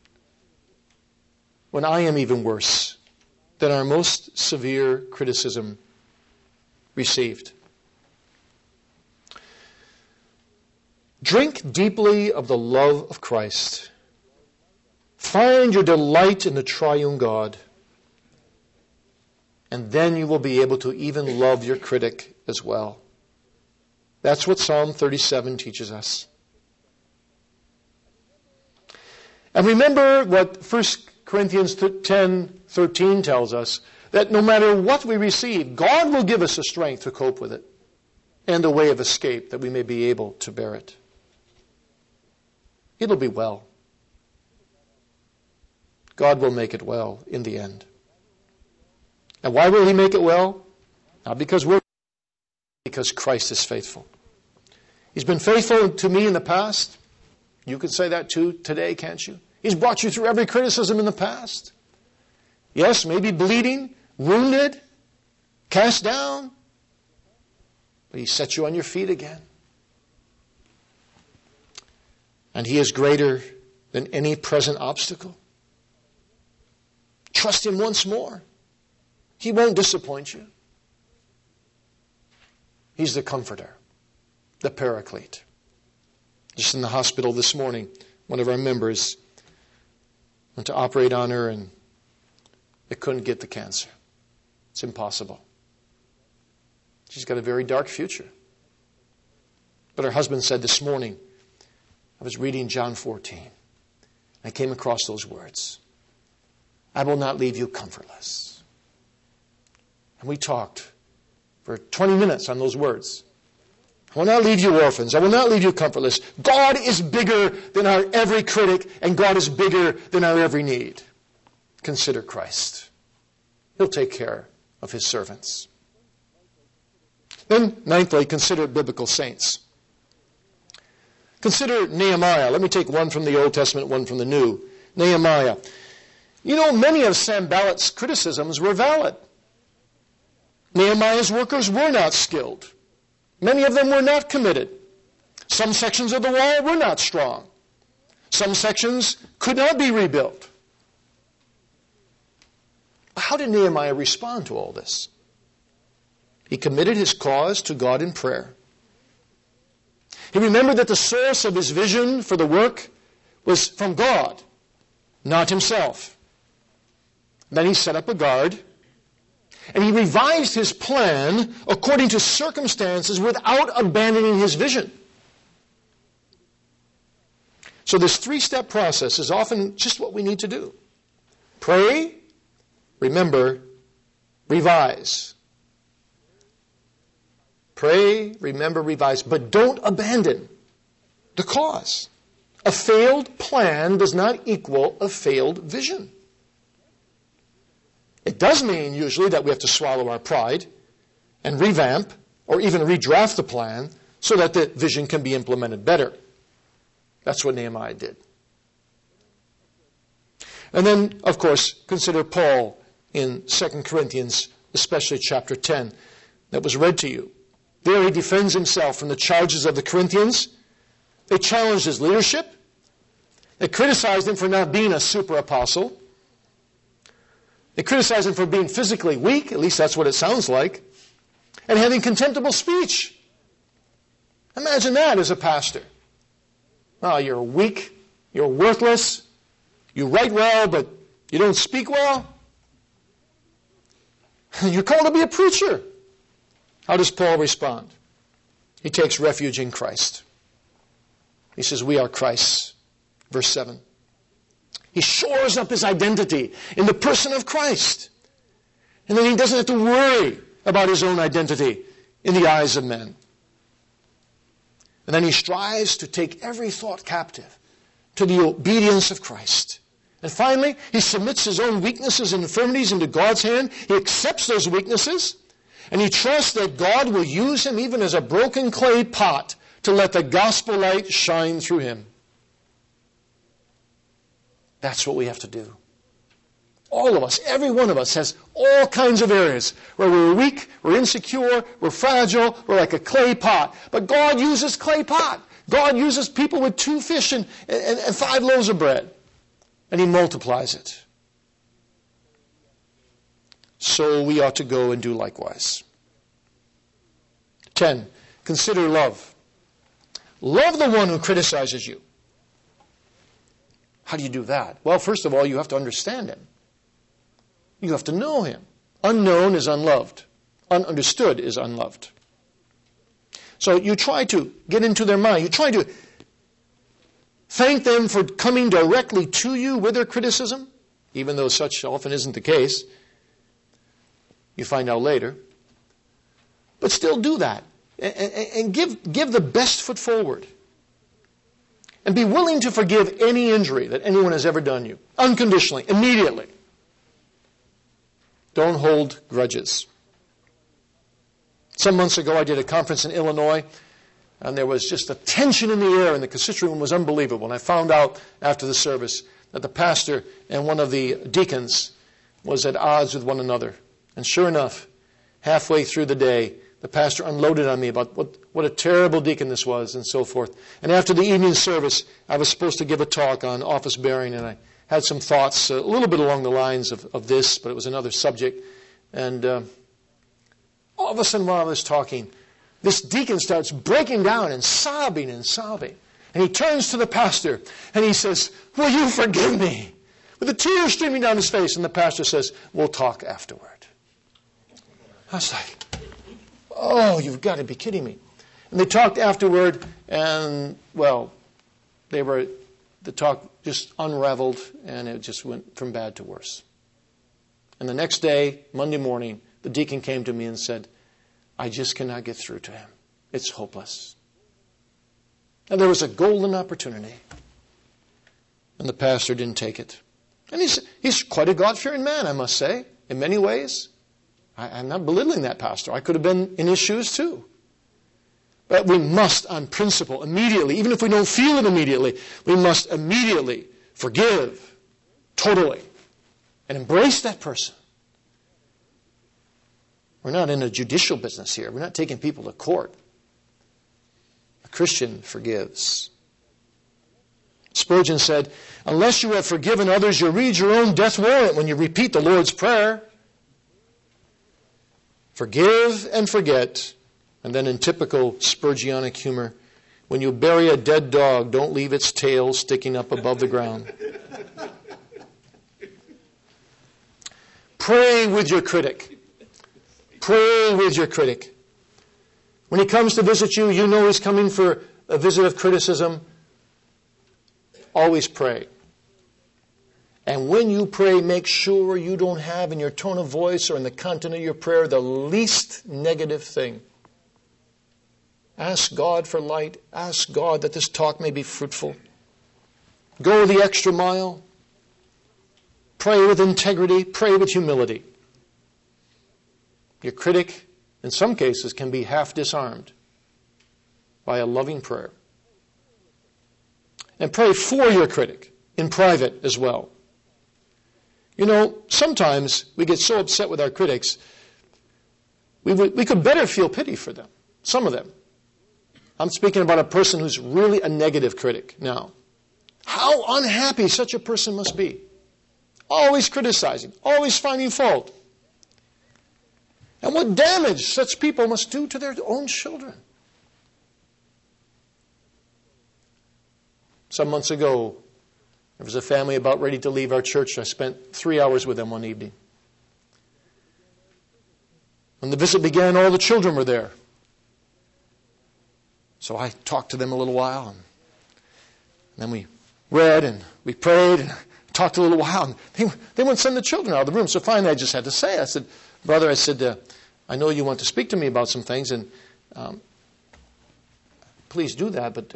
When I am even worse than our most severe criticism received? Drink deeply of the love of Christ. Find your delight in the triune God. And then you will be able to even love your critic as well. That's what Psalm 37 teaches us. And remember what 1 Corinthians 10:13 tells us, that no matter what we receive, God will give us the strength to cope with it and a way of escape that we may be able to bear it. It'll be well. God will make it well in the end. And why will he make it well? Not because because Christ is faithful. He's been faithful to me in the past. You can say that too today, can't you? He's brought you through every criticism in the past. Yes, maybe bleeding, wounded, cast down, but he set you on your feet again. And he is greater than any present obstacle. Trust him once more. He won't disappoint you. He's the comforter, the paraclete. Just in the hospital this morning, one of our members went to operate on her and they couldn't get the cancer. It's impossible. She's got a very dark future. But her husband said this morning, I was reading John 14. I came across those words. I will not leave you comfortless. And we talked for 20 minutes on those words. I will not leave you orphans. I will not leave you comfortless. God is bigger than our every critic, and God is bigger than our every need. Consider Christ. He'll take care of his servants. Then, ninthly, consider biblical saints. Consider Nehemiah. Let me take one from the Old Testament, one from the New. Nehemiah. You know, many of Sanballat's criticisms were valid. Nehemiah's workers were not skilled. Many of them were not committed. Some sections of the wall were not strong. Some sections could not be rebuilt. How did Nehemiah respond to all this? He committed his cause to God in prayer. He remembered that the source of his vision for the work was from God, not himself. Then he set up a guard, and he revised his plan according to circumstances without abandoning his vision. So this three-step process is often just what we need to do. Pray, remember, revise. Pray, remember, revise, but don't abandon the cause. A failed plan does not equal a failed vision. It does mean usually that we have to swallow our pride and revamp or even redraft the plan so that the vision can be implemented better. That's what Nehemiah did. And then, of course, consider Paul in 2 Corinthians, especially chapter 10, that was read to you. There he defends himself from the charges of the Corinthians. They challenged his leadership. They criticized him for not being a super apostle. They criticized him for being physically weak, at least that's what it sounds like, and having contemptible speech. Imagine that as a pastor. Oh, you're weak, you're worthless, you write well, but you don't speak well. You're called to be a preacher. How does Paul respond? He takes refuge in Christ. He says, we are Christ's. Verse 7. He shores up his identity in the person of Christ. And then he doesn't have to worry about his own identity in the eyes of men. And then he strives to take every thought captive to the obedience of Christ. And finally, he submits his own weaknesses and infirmities into God's hand. He accepts those weaknesses. And he trusts that God will use him even as a broken clay pot to let the gospel light shine through him. That's what we have to do. All of us, every one of us has all kinds of areas where we're weak, we're insecure, we're fragile, we're like a clay pot. But God uses clay pot. God uses people with 2 fish and 5 loaves of bread. And he multiplies it. So we ought to go and do likewise. 10. Consider love. Love the one who criticizes you. How do you do that? Well, first of all, you have to understand him. You have to know him. Unknown is unloved. Ununderstood is unloved. So you try to get into their mind. You try to thank them for coming directly to you with their criticism, even though such often isn't the case. You find out later. But still do that. And give the best foot forward. And be willing to forgive any injury that anyone has ever done you. Unconditionally, immediately. Don't hold grudges. Some months ago I did a conference in Illinois, and there was just a tension in the air, and the consistory room was unbelievable. And I found out after the service that the pastor and one of the deacons was at odds with one another. And sure enough, halfway through the day, the pastor unloaded on me about what a terrible deacon this was and so forth. And after the evening service, I was supposed to give a talk on office bearing, and I had some thoughts a little bit along the lines of this, but it was another subject. And all of a sudden while I was talking, this deacon starts breaking down and sobbing and sobbing. And he turns to the pastor and he says, "Will you forgive me?" With the tears streaming down his face. And the pastor says, "We'll talk afterward." I was like, oh, you've got to be kidding me. And they talked afterward, and, well, the talk just unraveled, and it just went from bad to worse. And the next day, Monday morning, the deacon came to me and said, "I just cannot get through to him. It's hopeless." And there was a golden opportunity. And the pastor didn't take it. And he's quite a God-fearing man, I must say, in many ways. I'm not belittling that pastor. I could have been in his shoes too. But we must, on principle, immediately, even if we don't feel it immediately, we must immediately forgive, totally. and embrace that person. We're not in a judicial business here. We're not taking people to court. A Christian forgives. Spurgeon said, unless you have forgiven others, you read your own death warrant when you repeat the Lord's Prayer. Forgive and forget. And then in typical Spurgeonic humor, when you bury a dead dog, don't leave its tail sticking up above the ground. Pray with your critic. Pray with your critic. When he comes to visit you, you know he's coming for a visit of criticism. Always pray. And when you pray, make sure you don't have in your tone of voice or in the content of your prayer the least negative thing. Ask God for light. Ask God that this talk may be fruitful. Go the extra mile. Pray with integrity. Pray with humility. Your critic, in some cases, can be half disarmed by a loving prayer. And pray for your critic in private as well. You know, sometimes we get so upset with our critics, we could better feel pity for them. Some of them. I'm speaking about a person who's really a negative critic now. How unhappy such a person must be. Always criticizing, always finding fault. And what damage such people must do to their own children. Some months ago, there was a family about ready to leave our church. I spent 3 hours with them one evening. When the visit began, all the children were there. So I talked to them a little while, and then we read and we prayed and talked a little while, and they wouldn't send the children out of the room. So finally I just had to say, I said, brother, I know you want to speak to me about some things, and please do that, but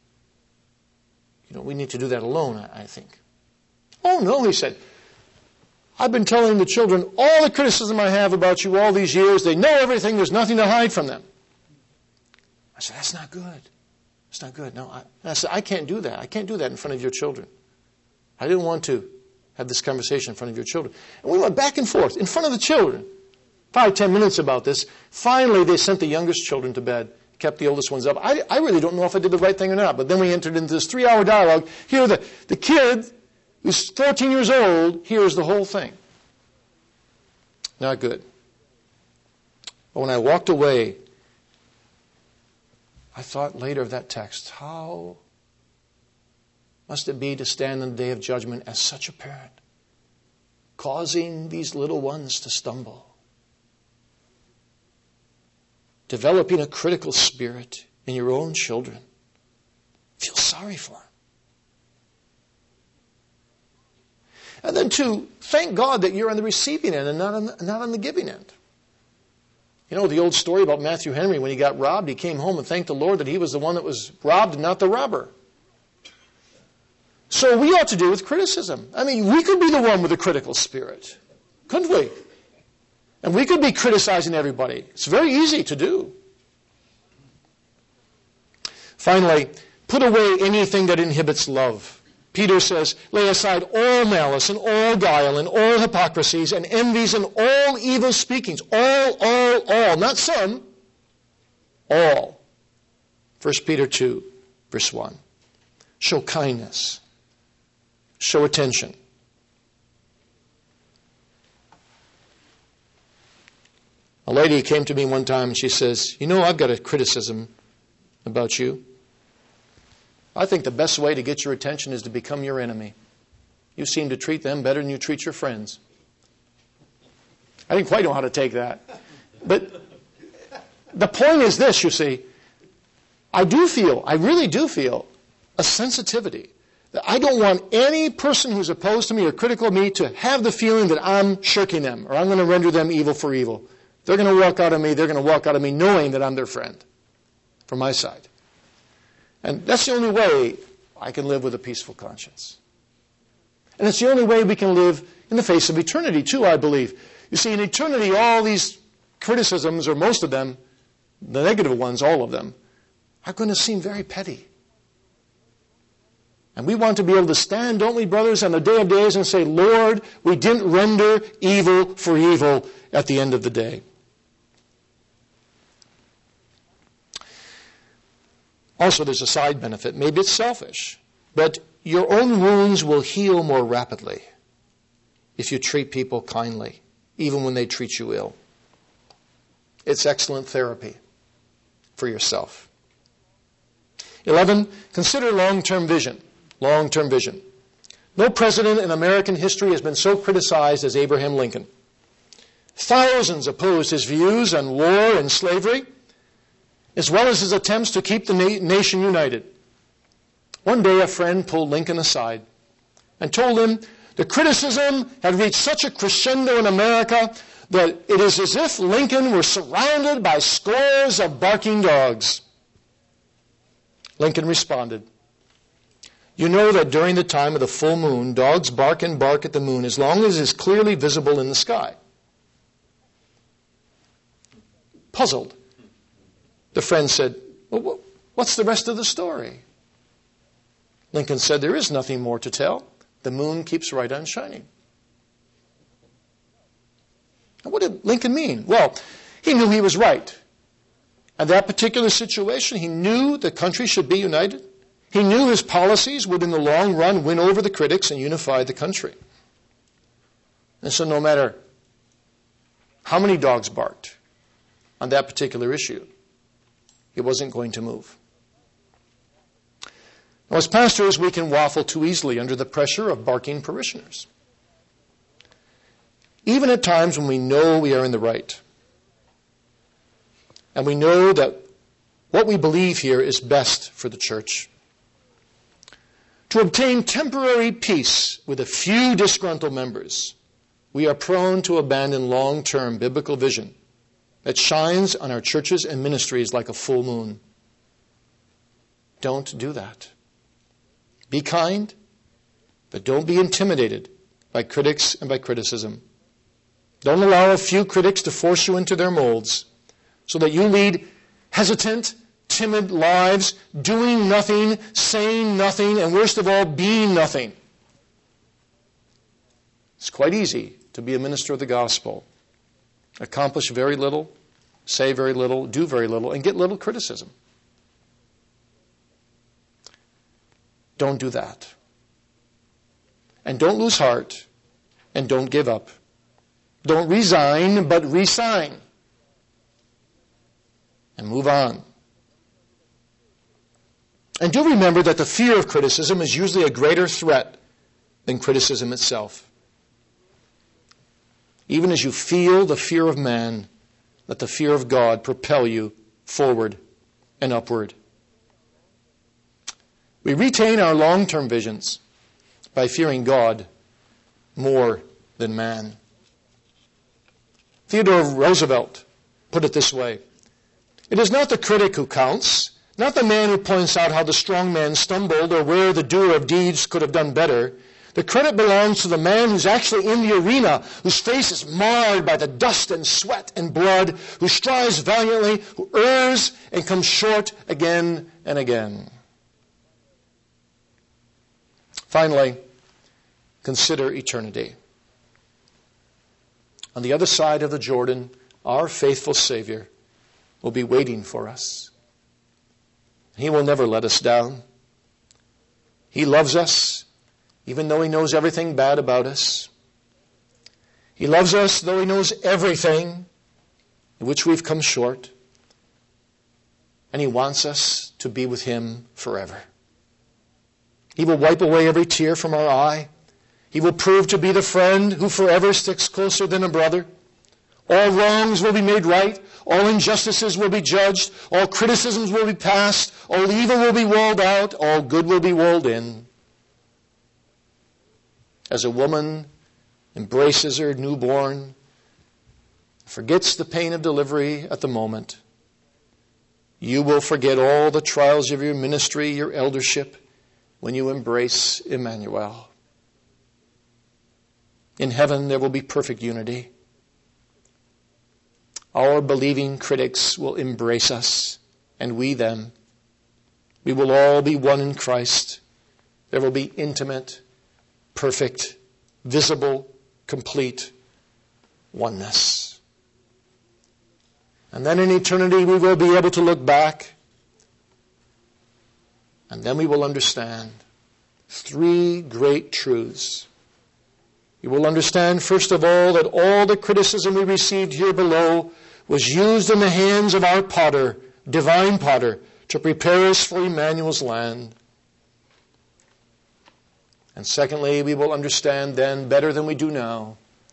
we need to do that alone, I think. Oh, no, he said. I've been telling the children all the criticism I have about you all these years. They know everything. There's nothing to hide from them. I said, that's not good. That's not good. No, I said, I can't do that. I can't do that in front of your children. I didn't want to have this conversation in front of your children. And we went back and forth in front of the children. 5-10 minutes about this. Finally, they sent the youngest children to bed, kept the oldest ones up. I really don't know if I did the right thing or not, but then we entered into this 3-hour dialogue. Here, the kid, who's 14 years old, hears the whole thing. Not good. But when I walked away, I thought later of that text, how must it be to stand in the day of judgment as such a parent, causing these little ones to stumble, developing a critical spirit in your own children. Feel sorry for them. And then to thank God that you're on the receiving end and not on the giving end. You know the old story about Matthew Henry. When he got robbed, he came home and thanked the Lord that he was the one that was robbed and not the robber. So we ought to do with criticism. I mean, we could be the one with a critical spirit, couldn't we? And we could be criticizing everybody. It's very easy to do. Finally, put away anything that inhibits love. Peter says, lay aside all malice and all guile and all hypocrisies and envies and all evil speakings. All. Not some. All. 1 Peter 2, verse 1. Show kindness. Show attention. A lady came to me one time and she says, I've got a criticism about you. I think the best way to get your attention is to become your enemy. You seem to treat them better than you treat your friends. I didn't quite know how to take that. But the point is this, you see. I really do feel a sensitivity that I don't want any person who's opposed to me or critical of me to have the feeling that I'm shirking them or I'm going to render them evil for evil. They're going to walk out of me. They're going to walk out of me knowing that I'm their friend from my side. And that's the only way I can live with a peaceful conscience. And it's the only way we can live in the face of eternity, too, I believe. You see, in eternity, all these criticisms, or most of them, the negative ones, all of them, are going to seem very petty. And we want to be able to stand, don't we, brothers, on the day of days and say, Lord, we didn't render evil for evil at the end of the day. Also, there's a side benefit. Maybe it's selfish, but your own wounds will heal more rapidly if you treat people kindly, even when they treat you ill. It's excellent therapy for yourself. 11, consider long-term vision. Long-term vision. No president in American history has been so criticized as Abraham Lincoln. Thousands opposed his views on war and slavery, as well as his attempts to keep the nation united. One day a friend pulled Lincoln aside and told him the criticism had reached such a crescendo in America that it is as if Lincoln were surrounded by scores of barking dogs. Lincoln responded, "You know that during the time of the full moon, dogs bark and bark at the moon as long as it is clearly visible in the sky." Puzzled, the friend said, "Well, what's the rest of the story?" Lincoln said, "There is nothing more to tell. The moon keeps right on shining." Now, what did Lincoln mean? Well, he knew he was right. In that particular situation, he knew the country should be united. He knew his policies would in the long run win over the critics and unify the country. And so no matter how many dogs barked on that particular issue, he wasn't going to move. Now, as pastors, we can waffle too easily under the pressure of barking parishioners. Even at times when we know we are in the right, and we know that what we believe here is best for the church, to obtain temporary peace with a few disgruntled members, we are prone to abandon long-term biblical vision that shines on our churches and ministries like a full moon. Don't do that. Be kind, but don't be intimidated by critics and by criticism. Don't allow a few critics to force you into their molds so that you lead hesitant, timid lives, doing nothing, saying nothing, and worst of all, being nothing. It's quite easy to be a minister of the gospel. Accomplish very little, say very little, do very little, and get little criticism. Don't do that. And don't lose heart, and don't give up. Don't resign, but resign. And move on. And do remember that the fear of criticism is usually a greater threat than criticism itself. Even as you feel the fear of man, let the fear of God propel you forward and upward. We retain our long-term visions by fearing God more than man. Theodore Roosevelt put it this way: "It is not the critic who counts, not the man who points out how the strong man stumbled or where the doer of deeds could have done better. The credit belongs to the man who's actually in the arena, whose face is marred by the dust and sweat and blood, who strives valiantly, who errs and comes short again and again." Finally, consider eternity. On the other side of the Jordan, our faithful Savior will be waiting for us. He will never let us down. He loves us, even though He knows everything bad about us. He loves us, though He knows everything in which we've come short. And He wants us to be with Him forever. He will wipe away every tear from our eye. He will prove to be the friend who forever sticks closer than a brother. All wrongs will be made right. All injustices will be judged. All criticisms will be passed. All evil will be walled out. All good will be walled in. As a woman embraces her newborn, forgets the pain of delivery at the moment, you will forget all the trials of your ministry, your eldership, when you embrace Emmanuel. In heaven there will be perfect unity. Our believing critics will embrace us, and we them. We will all be one in Christ, There will be intimate, perfect, visible, complete oneness. And then in eternity we will be able to look back, and then we will understand three great truths. You will understand, first of all, that all the criticism we received here below was used in the hands of our potter, divine potter, to prepare us for Emmanuel's land. And secondly, we will understand then, better than we do now,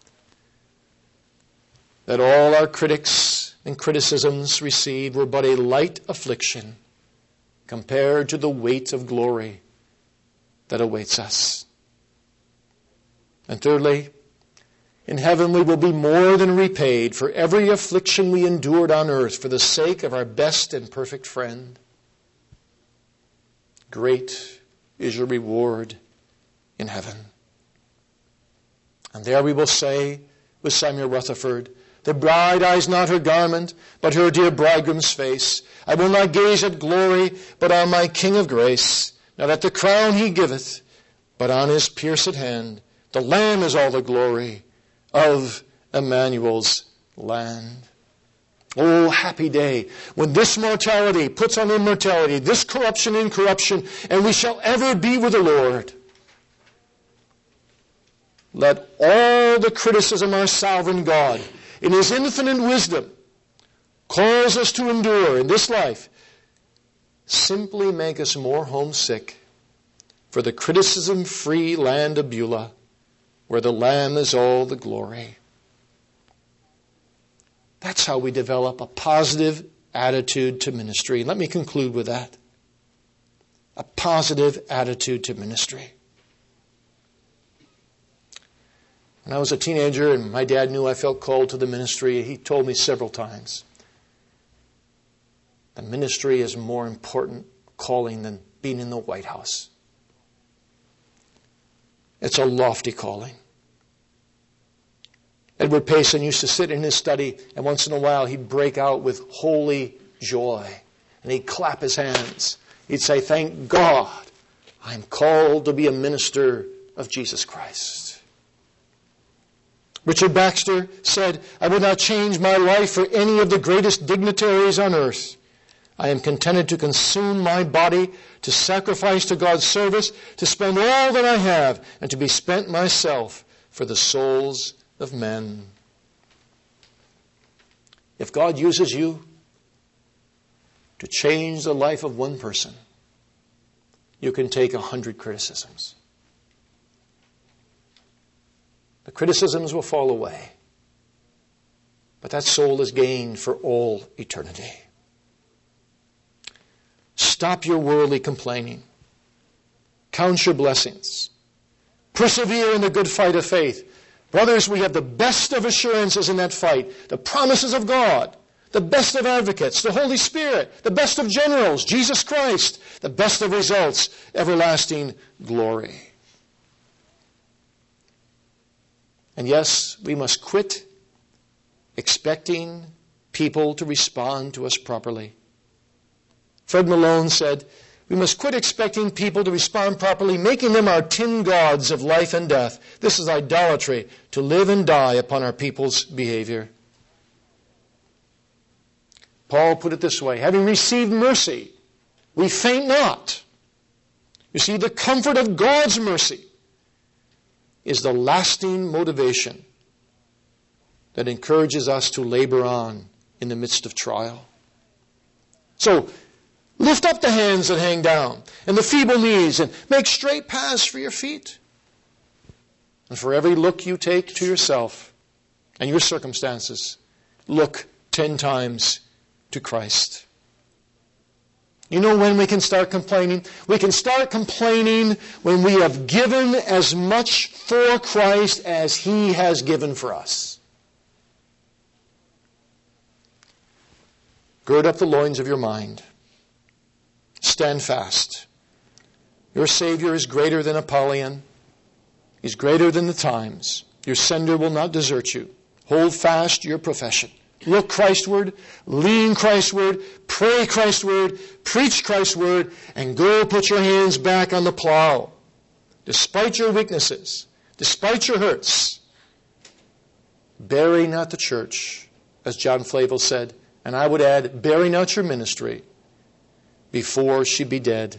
that all our critics and criticisms received were but a light affliction compared to the weight of glory that awaits us. And thirdly, in heaven we will be more than repaid for every affliction we endured on earth for the sake of our best and perfect friend. Great is your reward in heaven. And there we will say with Samuel Rutherford, the bride eyes not her garment, but her dear bridegroom's face. I will not gaze at glory, but on my King of grace. Not at the crown he giveth, but on his pierced hand. The Lamb is all the glory of Emmanuel's land. Oh, happy day when this mortality puts on immortality, this corruption incorruption, and we shall ever be with the Lord. Let all the criticism our sovereign God, in his infinite wisdom, calls us to endure in this life, simply make us more homesick for the criticism-free land of Beulah, where the Lamb is all the glory. That's how we develop a positive attitude to ministry. Let me conclude with that. A positive attitude to ministry. When I was a teenager and my dad knew I felt called to the ministry, he told me several times, the ministry is a more important calling than being in the White House. It's a lofty calling. Edward Payson used to sit in his study, and once in a while he'd break out with holy joy. And he'd clap his hands. He'd say, thank God, I'm called to be a minister of Jesus Christ. Richard Baxter said, I would not change my life for any of the greatest dignitaries on earth. I am contented to consume my body, to sacrifice to God's service, to spend all that I have, and to be spent myself for the souls of men. If God uses you to change the life of one person, you can take 100 criticisms. The criticisms will fall away, but that soul is gained for all eternity. Stop your worldly complaining. Count your blessings. Persevere in the good fight of faith. Brothers, we have the best of assurances in that fight. The promises of God. The best of advocates. The Holy Spirit. The best of generals. Jesus Christ. The best of results. Everlasting glory. And yes, we must quit expecting people to respond to us properly. Fred Malone said, we must quit expecting people to respond properly, making them our tin gods of life and death. This is idolatry, to live and die upon our people's behavior. Paul put it this way, having received mercy, we faint not. You see, the comfort of God's mercy is the lasting motivation that encourages us to labor on in the midst of trial. So, lift up the hands that hang down and the feeble knees and make straight paths for your feet. And for every look you take to yourself and your circumstances, look 10 times to Christ. You know when we can start complaining? We can start complaining when we have given as much for Christ as He has given for us. Gird up the loins of your mind. Stand fast. Your Savior is greater than Apollyon. He's greater than the times. Your sender will not desert you. Hold fast your profession. Look Christward, lean Christward, pray Christward, preach Christward, and go put your hands back on the plow. despite your weaknesses, despite your hurts, bury not the church, as John Flavel said, and I would add, bury not your ministry before she be dead.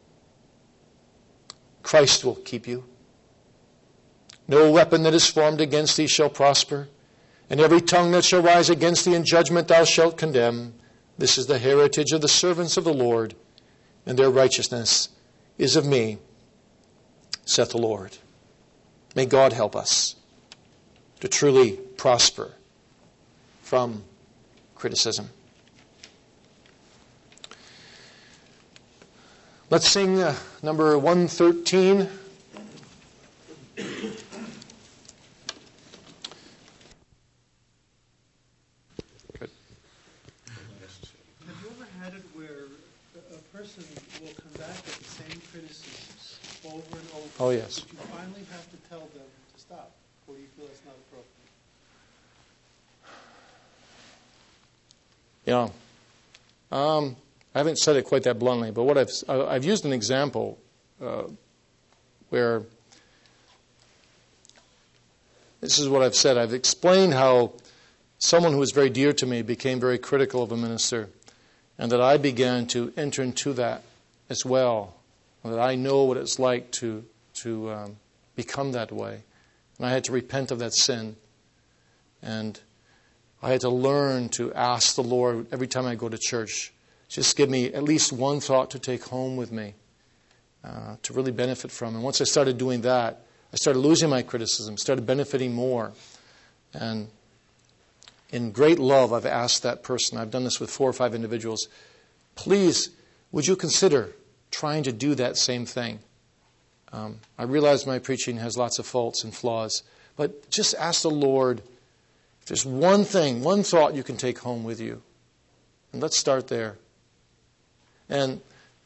Christ will keep you. No weapon that is formed against thee shall prosper, and every tongue that shall rise against thee in judgment thou shalt condemn. This is the heritage of the servants of the Lord, and their righteousness is of me, saith the Lord. May God help us to truly prosper from criticism. Let's sing number 113. Good. Have you ever had it where a person will come back with the same criticisms over and over? Oh, yes. But you finally have to tell them to stop, or do you feel it's not appropriate? Yeah. I haven't said it quite that bluntly, but what I've used an example where this is what I've said. I've explained how someone who was very dear to me became very critical of a minister, and that I began to enter into that as well, that I know what it's like to become that way. And I had to repent of that sin. And I had to learn to ask the Lord every time I go to church, just give me at least one thought to take home with me, to really benefit from. And once I started doing that, I started losing my criticism, started benefiting more. And in great love, I've asked that person, I've done this with 4 or 5 individuals, please, would you consider trying to do that same thing? I realize my preaching has lots of faults and flaws, but just ask the Lord if there's one thing, one thought you can take home with you. And let's start there. And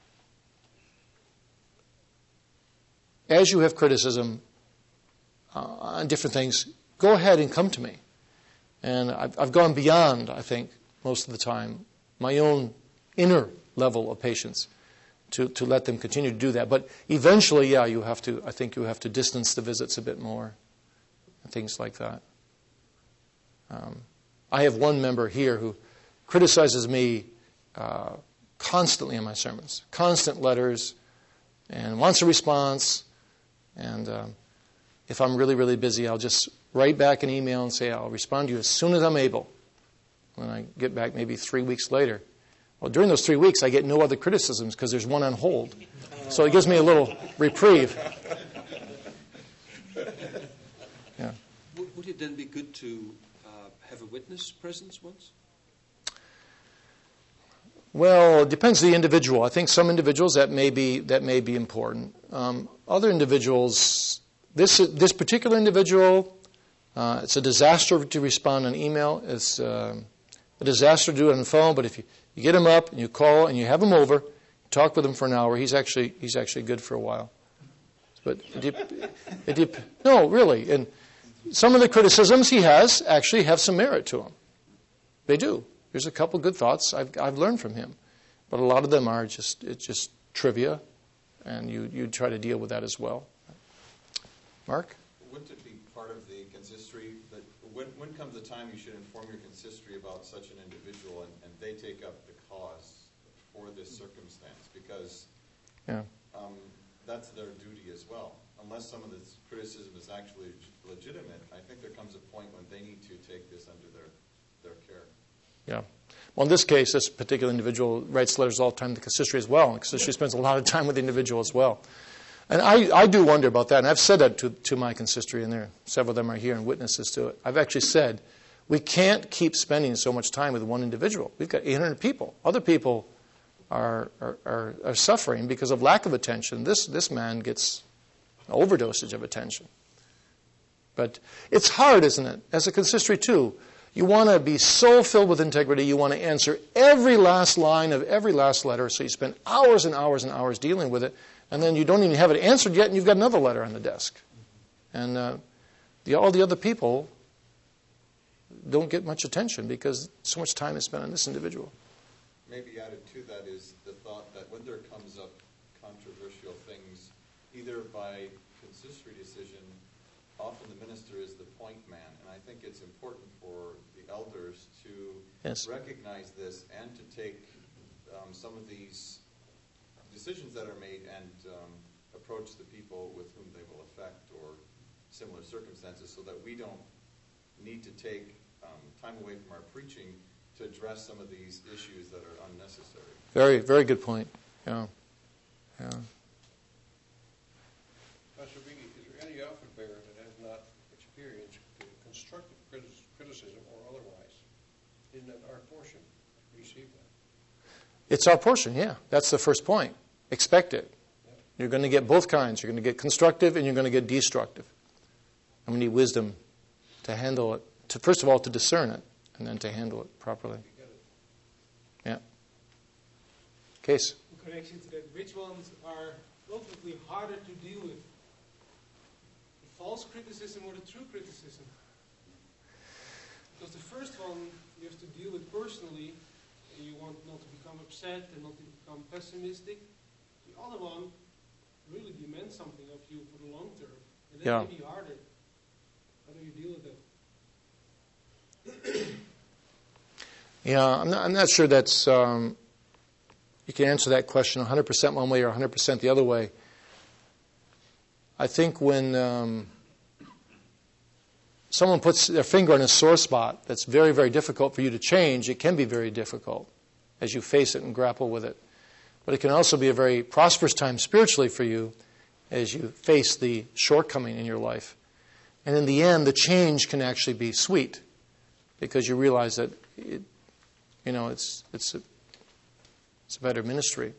as you have criticism on different things, go ahead and come to me. And I've gone beyond, I think, most of the time, my own inner level of patience to let them continue to do that. But eventually, yeah, I think you have to distance the visits a bit more and things like that. I have one member here who criticizes me constantly in my sermons, constant letters, and wants a response. And if I'm really, really busy, I'll just write back an email and say, I'll respond to you as soon as I'm able. When I get back maybe 3 weeks later. Well, during those 3 weeks, I get no other criticisms because there's one on hold. So it gives me a little reprieve. Yeah. Would it then be good to have a witness presence once? Well, it depends on the individual. I think some individuals that may be important. Other individuals, this particular individual, it's a disaster to respond on email. It's a disaster to do it on the phone. But if you get him up and you call and you have him over, talk with him for an hour, he's actually good for a while. But no, really. And some of the criticisms he has actually have some merit to them. They do. There's a couple good thoughts I've learned from him, but a lot of them are just trivia, and you try to deal with that as well. Mark? Wouldn't it be part of the consistory that when comes the time you should inform your consistory about such an individual and they take up the cause for this circumstance? Because that's their duty as well. Unless some of this criticism is actually legitimate, I think there comes a point when they need to take this under their care. Yeah. Well, in this case, this particular individual writes letters all the time to the consistory as well. And the consistory spends a lot of time with the individual as well. And I do wonder about that. And I've said that to my consistory, and several of them are here and witnesses to it. I've actually said, we can't keep spending so much time with one individual. We've got 800 people. Other people are suffering because of lack of attention. This man gets an overdosage of attention. But it's hard, isn't it? As a consistory, too. You want to be so filled with integrity, you want to answer every last line of every last letter, so you spend hours and hours and hours dealing with it, and then you don't even have it answered yet, and you've got another letter on the desk. And all the other people don't get much attention because so much time is spent on this individual. Maybe added to that is the thought that when there comes up controversial things, either by consistory decision, often the minister is the point man. And I think it's important for the elders to Yes. recognize this and to take some of these decisions that are made and approach the people with whom they will affect or similar circumstances, so that we don't need to take time away from our preaching to address some of these issues that are unnecessary. Very, very good point. Yeah. Pastor Biggie, is there any office bearer that has not experienced constructive criticism or otherwise? Isn't that our portion to receive that? It's our portion, yeah. That's the first point. Expect it. You're going to get both kinds. You're going to get constructive and you're going to get destructive. And we need wisdom to handle it, to first of all to discern it, and then to handle it properly. Yeah. Case. In connection to that, which ones are ultimately harder to deal with? The false criticism or the true criticism? Because the first one you have to deal with personally, and you want not to become upset and not to become pessimistic. The other one really demands something of you for the long term. And that may be harder. How do you deal with that? Yeah, I'm not sure that's, you can answer that question 100% one way or 100% the other way. I think when someone puts their finger on a sore spot that's very, very difficult for you to change, it can be very difficult as you face it and grapple with it. But it can also be a very prosperous time spiritually for you as you face the shortcoming in your life. And in the end, the change can actually be sweet because you realize that it's a better ministry.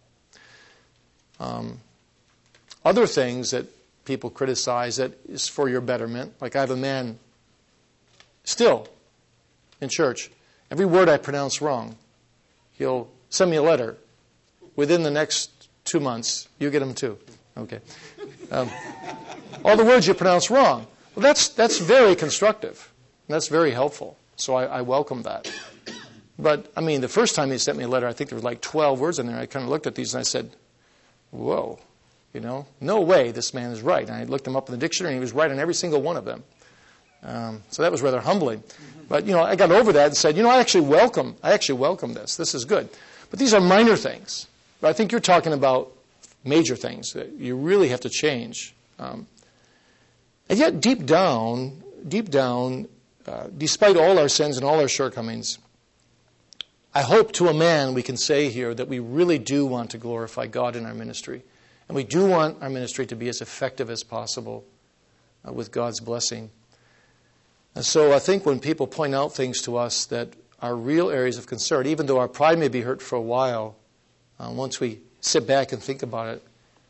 Other things that people criticize that is for your betterment, like I have a man still in church. Every word I pronounce wrong, he'll send me a letter. Within the next 2 months, you get them too. Okay. All the words you pronounce wrong. Well, that's very constructive. That's very helpful. So I welcome that. But, I mean, the first time he sent me a letter, I think there were like 12 words in there. I kind of looked at these and I said, whoa, no way this man is right. And I looked him up in the dictionary and he was right on every single one of them. So that was rather humbling. But, I got over that and said, I actually welcome this. This is good. But these are minor things. But I think you're talking about major things that you really have to change. And yet deep down, despite all our sins and all our shortcomings, I hope to a man we can say here that we really do want to glorify God in our ministry. And we do want our ministry to be as effective as possible with God's blessing. And so I think when people point out things to us that are real areas of concern, even though our pride may be hurt for a while, once we sit back and think about it,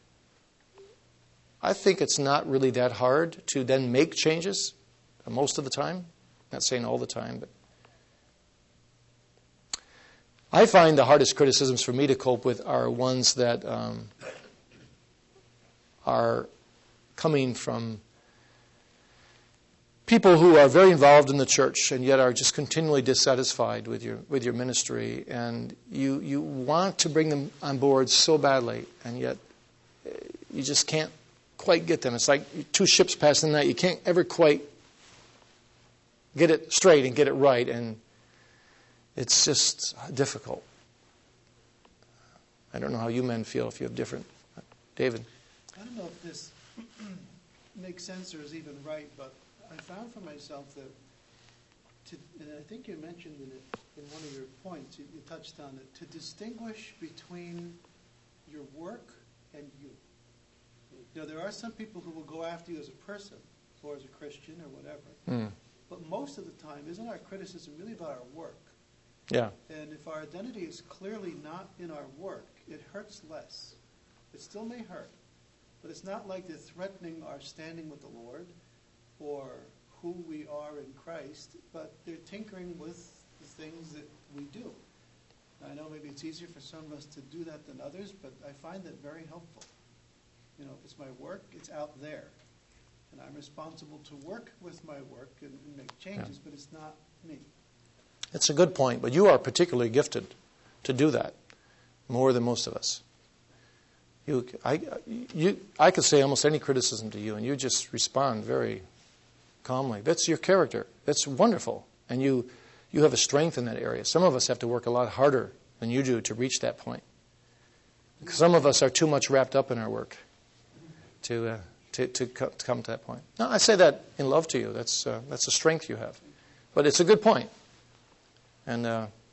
I think it's not really that hard to then make changes most of the time. Not saying all the time, but I find the hardest criticisms for me to cope with are ones that are coming from people who are very involved in the church and yet are just continually dissatisfied with your ministry, and you want to bring them on board so badly, and yet you just can't quite get them. It's like two ships passing the night. You can't ever quite get it straight and get it right, and it's just difficult. I don't know how you men feel if you have different. David? I don't know if this makes sense or is even right, but I found for myself that, and I think you mentioned in one of your points, you touched on it, to distinguish between your work and you. There are some people who will go after you as a person or as a Christian or whatever. But most of the time, isn't our criticism really about our work? Yeah. And if our identity is clearly not in our work, it hurts less. It still may hurt, but it's not like they're threatening our standing with the Lord or who we are in Christ, but they're tinkering with the things that we do. I know maybe it's easier for some of us to do that than others, but I find that very helpful. If it's my work, it's out there. And I'm responsible to work with my work and make changes, but it's not me. It's a good point, but you are particularly gifted to do that, more than most of us. I could say almost any criticism to you, and you just respond very calmly. That's your character. That's wonderful. And you have a strength in that area. Some of us have to work a lot harder than you do to reach that point. Some of us are too much wrapped up in our work to come to that point. No, I say that in love to you. That's a strength you have. But it's a good point. And,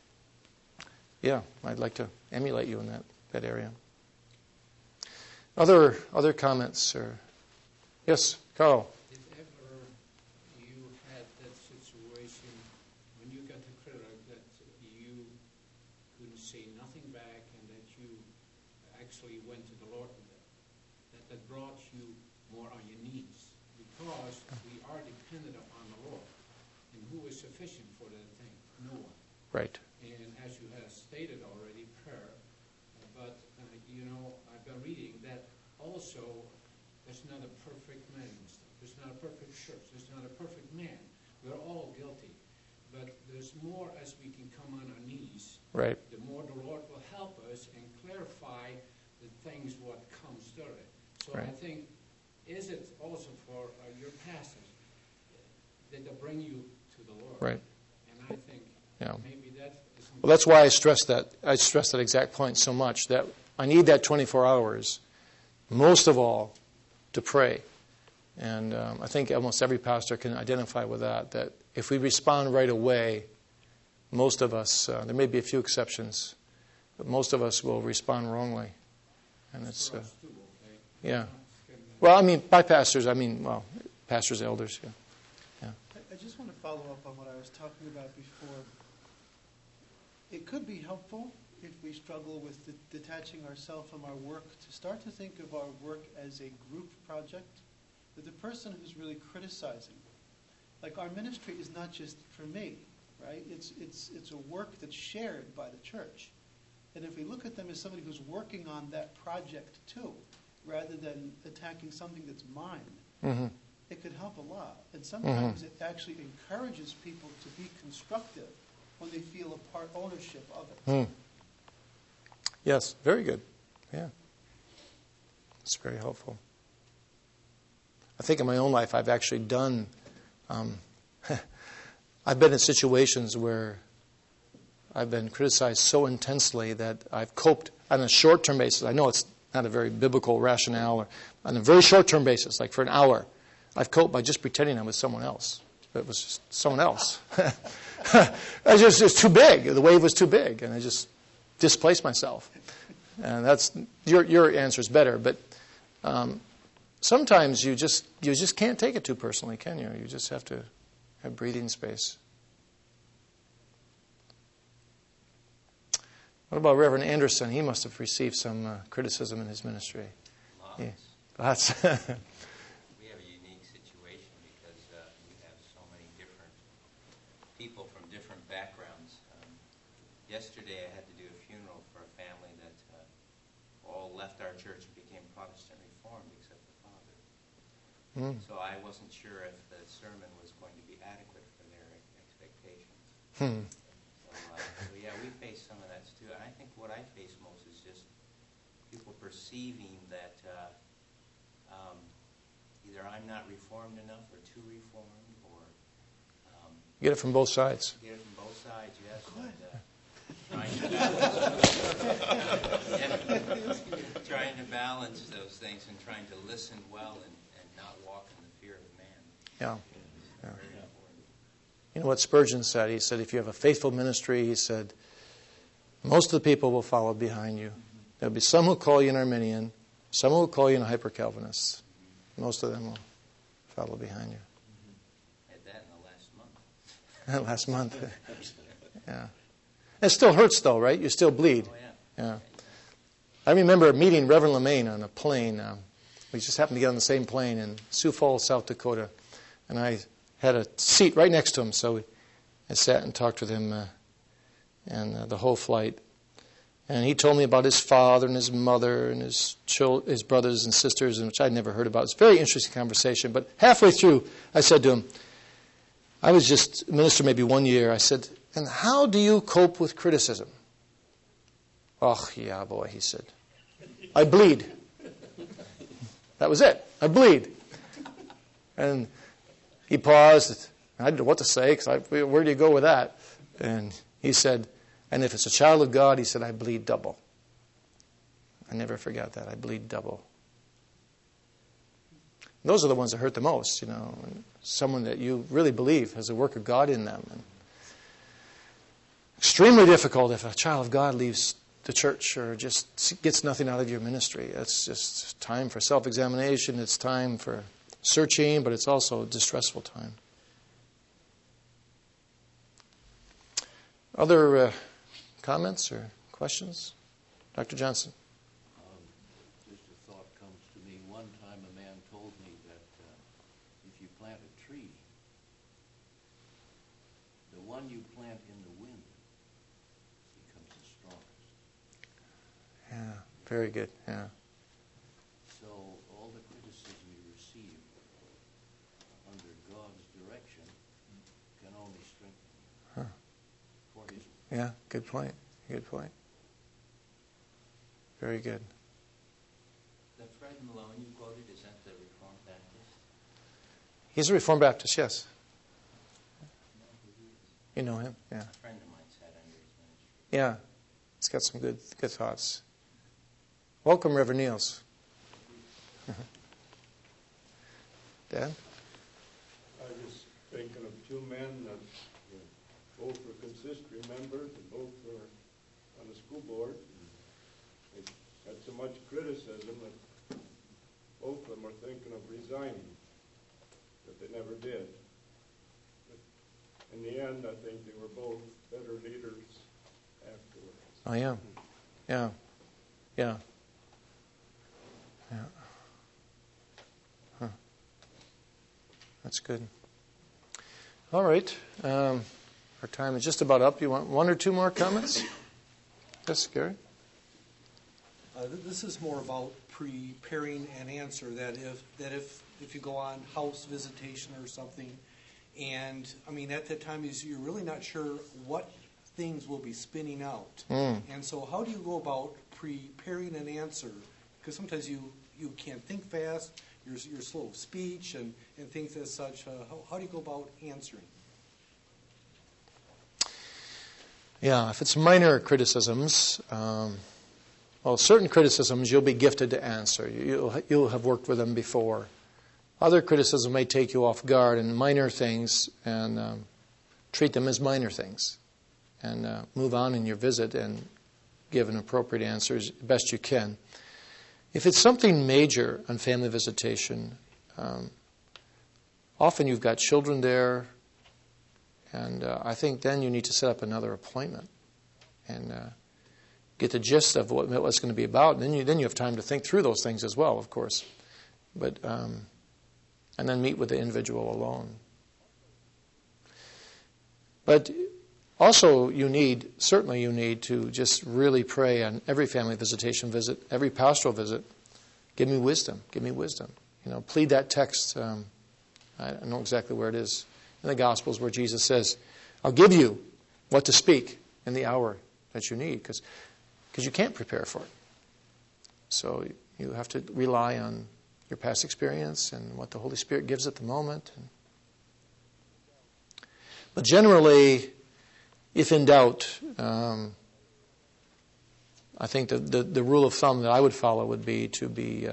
I'd like to emulate you in that area. Other comments? Yes, Carl. If ever you had that situation when you got the critic that you couldn't say nothing back and that you actually went to the Lord with that brought you more on your knees, because we are dependent upon the Lord, and who is sufficient for that thing? No one. Right. And as you have stated already, prayer, but I've been reading that also there's not a perfect man and stuff. There's not a perfect church. There's not a perfect man. We're all guilty. But there's more as we can come on our knees. Right. The more the Lord will help us and clarify the things what comes to it. So right. I think, is it also for your pastors that they bring you to the Lord? Right. And I think maybe that is... Well, that's why I stress that exact point so much, that I need that 24 hours, most of all, to pray. And I think almost every pastor can identify with that if we respond right away, most of us, there may be a few exceptions, but most of us will respond wrongly. And it's, yeah. Well, I by pastors, pastors, elders, yeah. I just want to follow up on what I was talking about before. It could be helpful if we struggle with detaching ourselves from our work to start to think of our work as a group project. That the person who's really criticizing, like our ministry is not just for me, right? It's a work that's shared by the church. And if we look at them as somebody who's working on that project too, rather than attacking something that's mine, it could help a lot. And sometimes it actually encourages people to be constructive when they feel a part ownership of it. Yes, very good. Yeah. It's very helpful. I think in my own life I've actually done, I've been in situations where I've been criticized so intensely that I've coped on a short-term basis. I know it's not a very biblical rationale. Or on a very short-term basis, like for an hour, I've coped by just pretending I'm with someone else. It was just someone else. It's too big. The wave was too big, and I just displaced myself. And that's your answer is better, but sometimes you just can't take it too personally, can you? You just have to have breathing space. What about Reverend Anderson? He must have received some criticism in his ministry. Lots. Yeah. We have a unique situation because we have so many different people from different backgrounds. Yesterday I had to do a funeral for a family that all left our church and became Protestant Reformed except the father. So I wasn't sure if the sermon was going to be adequate for their expectations. So yeah, we face some of that too. And I think what I face most is just people perceiving that either I'm not reformed enough or too reformed, or You get it from both sides. Get it from both sides, yes. And, trying to balance those things and trying to listen well and not walk in the fear of man. Yeah. Very important. You know what Spurgeon said? He said, if you have a faithful ministry, he said, most of the people will follow behind you. There'll be some who call you an Arminian, some who will call you a hyper-Calvinist. Most of them will follow behind you. Had that in the last month. Last month. Yeah. It still hurts, though, right? You still bleed. Oh, yeah. Yeah. I remember meeting Reverend LeMaine on a plane. We just happened to get on the same plane in Sioux Falls, South Dakota. And I had a seat right next to him, so I sat and talked with him and the whole flight. And he told me about his father and his mother and his brothers and sisters, which I'd never heard about. It was a very interesting conversation. But halfway through, I said to him, I was just a minister maybe 1 year. I said, and how do you cope with criticism? Oh, yeah, boy, he said. I bleed. That was it. I bleed. And he paused. I didn't know what to say, because where do you go with that? And he said, and if it's a child of God, he said, I bleed double. I never forgot that. I bleed double. Those are the ones that hurt the most, someone that you really believe has a work of God in them. And extremely difficult if a child of God leaves the church or just gets nothing out of your ministry. It's just time for self-examination. It's time for searching, but it's also a distressful time. Other comments or questions? Dr. Johnson. Just a thought comes to me. One time a man told me that if you plant a tree, the one you plant in the wind becomes the strongest. Yeah, very good. Yeah. So all the criticism you receive under God's direction can only strengthen you for His. Yeah, good point. Good point. Very good. The Fred Malone you quoted, is that the Reformed Baptist? He's a Reformed Baptist, yes. You know him? Yeah. A friend of mine sat under his ministry. Yeah. He's got some good thoughts. Welcome, Reverend Niels. Dan? I was thinking of two men that both were consistory members and both were on the school board. They had so much criticism that both of them were thinking of resigning, but they never did. But in the end, I think they were both better leaders afterwards. Oh, yeah. Yeah. Yeah. Yeah. Huh. That's good. All right. Our time is just about up. You want one or two more comments? Yes, Gary? This is more about preparing an answer. That if you go on house visitation or something, and at that time you're really not sure what things will be spinning out. And so how do you go about preparing an answer? Because sometimes you can't think fast, you're slow of speech and things as such. How do you go about answering? Yeah, if it's minor criticisms, certain criticisms you'll be gifted to answer. You'll have worked with them before. Other criticism may take you off guard, and minor things, and treat them as minor things, and move on in your visit and give an appropriate answer as best you can. If it's something major on family visitation, often you've got children there, and I think then you need to set up another appointment and get the gist of what it's going to be about. And then you have time to think through those things as well, of course. But and then meet with the individual alone. But also you need to just really pray on every family visitation visit, every pastoral visit. Give me wisdom. Give me wisdom. Plead that text. I don't know exactly where it is in the Gospels where Jesus says, I'll give you what to speak in the hour that you need, because you can't prepare for it. So you have to rely on your past experience and what the Holy Spirit gives at the moment. But generally, if in doubt, I think the rule of thumb that I would follow would be to be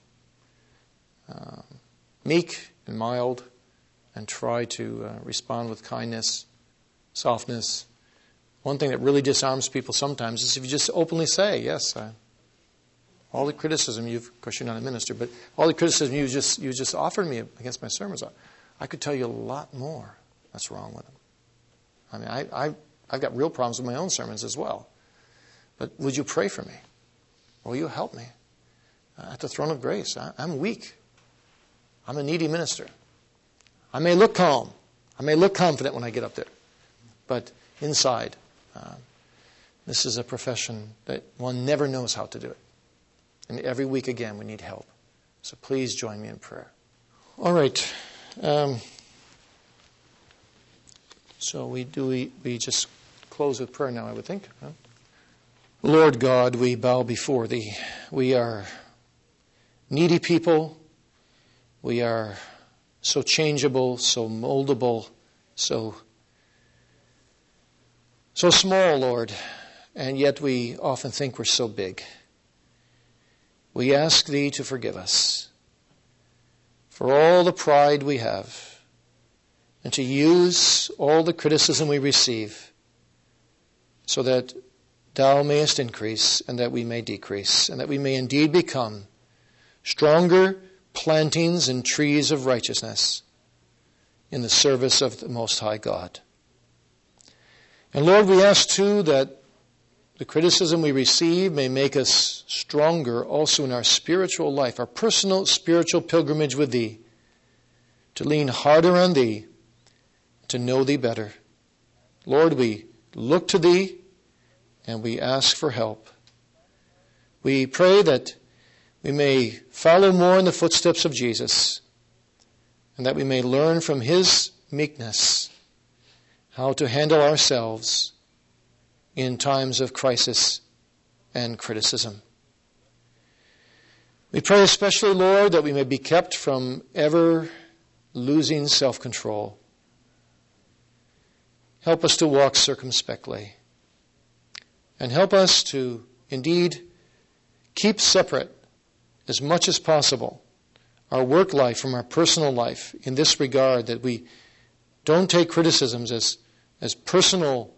meek and mild, and try to respond with kindness, softness. One thing that really disarms people sometimes is if you just openly say, yes, all the criticism of course you're not a minister, but all the criticism you just offered me against my sermons, I could tell you a lot more that's wrong with them. I've got real problems with my own sermons as well. But would you pray for me? Will you help me? At the throne of grace, I'm weak. I'm a needy minister. I may look calm. I may look confident when I get up there. But inside, this is a profession that one never knows how to do it. And every week again, we need help. So please join me in prayer. All right. So we just close with prayer now, I would think. Huh? Lord God, we bow before Thee. We are needy people. We are so changeable, so moldable, so small, Lord, and yet we often think we're so big. We ask Thee to forgive us for all the pride we have, and to use all the criticism we receive so that Thou mayest increase and that we may decrease, and that we may indeed become stronger plantings and trees of righteousness in the service of the Most High God. And Lord, we ask too that the criticism we receive may make us stronger also in our spiritual life, our personal spiritual pilgrimage with Thee, to lean harder on Thee, to know Thee better. Lord, we look to Thee and we ask for help. We pray that we may follow more in the footsteps of Jesus, and that we may learn from His meekness how to handle ourselves in times of crisis and criticism. We pray especially, Lord, that we may be kept from ever losing self-control. Help us to walk circumspectly, and help us to indeed keep separate as much as possible our work life from our personal life in this regard, that we don't take criticisms as personal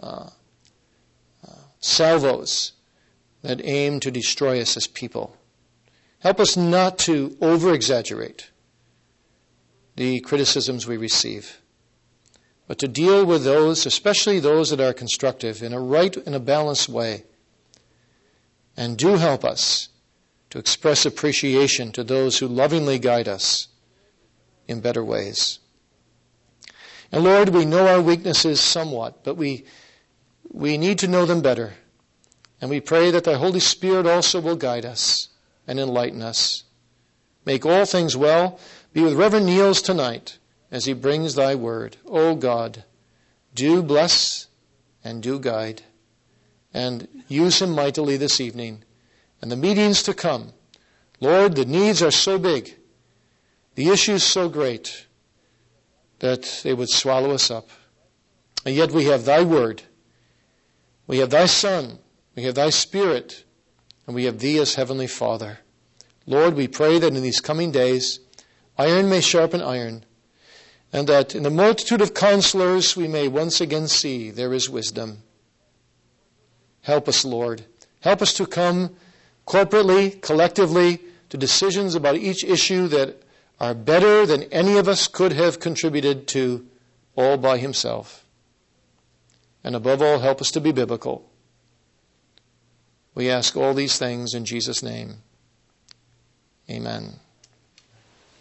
salvos that aim to destroy us as people. Help us not to over-exaggerate the criticisms we receive, but to deal with those, especially those that are constructive, in a right and a balanced way. And do help us to express appreciation to those who lovingly guide us in better ways. And Lord, we know our weaknesses somewhat, but we need to know them better. And we pray that Thy Holy Spirit also will guide us and enlighten us. Make all things well. Be with Reverend Niels tonight as he brings Thy word. O God, do bless and do guide, and use him mightily this evening and the meetings to come. Lord, the needs are so big, the issues so great, that they would swallow us up. And yet we have Thy word, we have Thy Son, we have Thy Spirit, and we have Thee as Heavenly Father. Lord, we pray that in these coming days, iron may sharpen iron, and that in the multitude of counselors we may once again see there is wisdom. Help us, Lord. Help us to come corporately, collectively, to decisions about each issue that are better than any of us could have contributed to all by himself. And above all, help us to be biblical. We ask all these things in Jesus' name. Amen.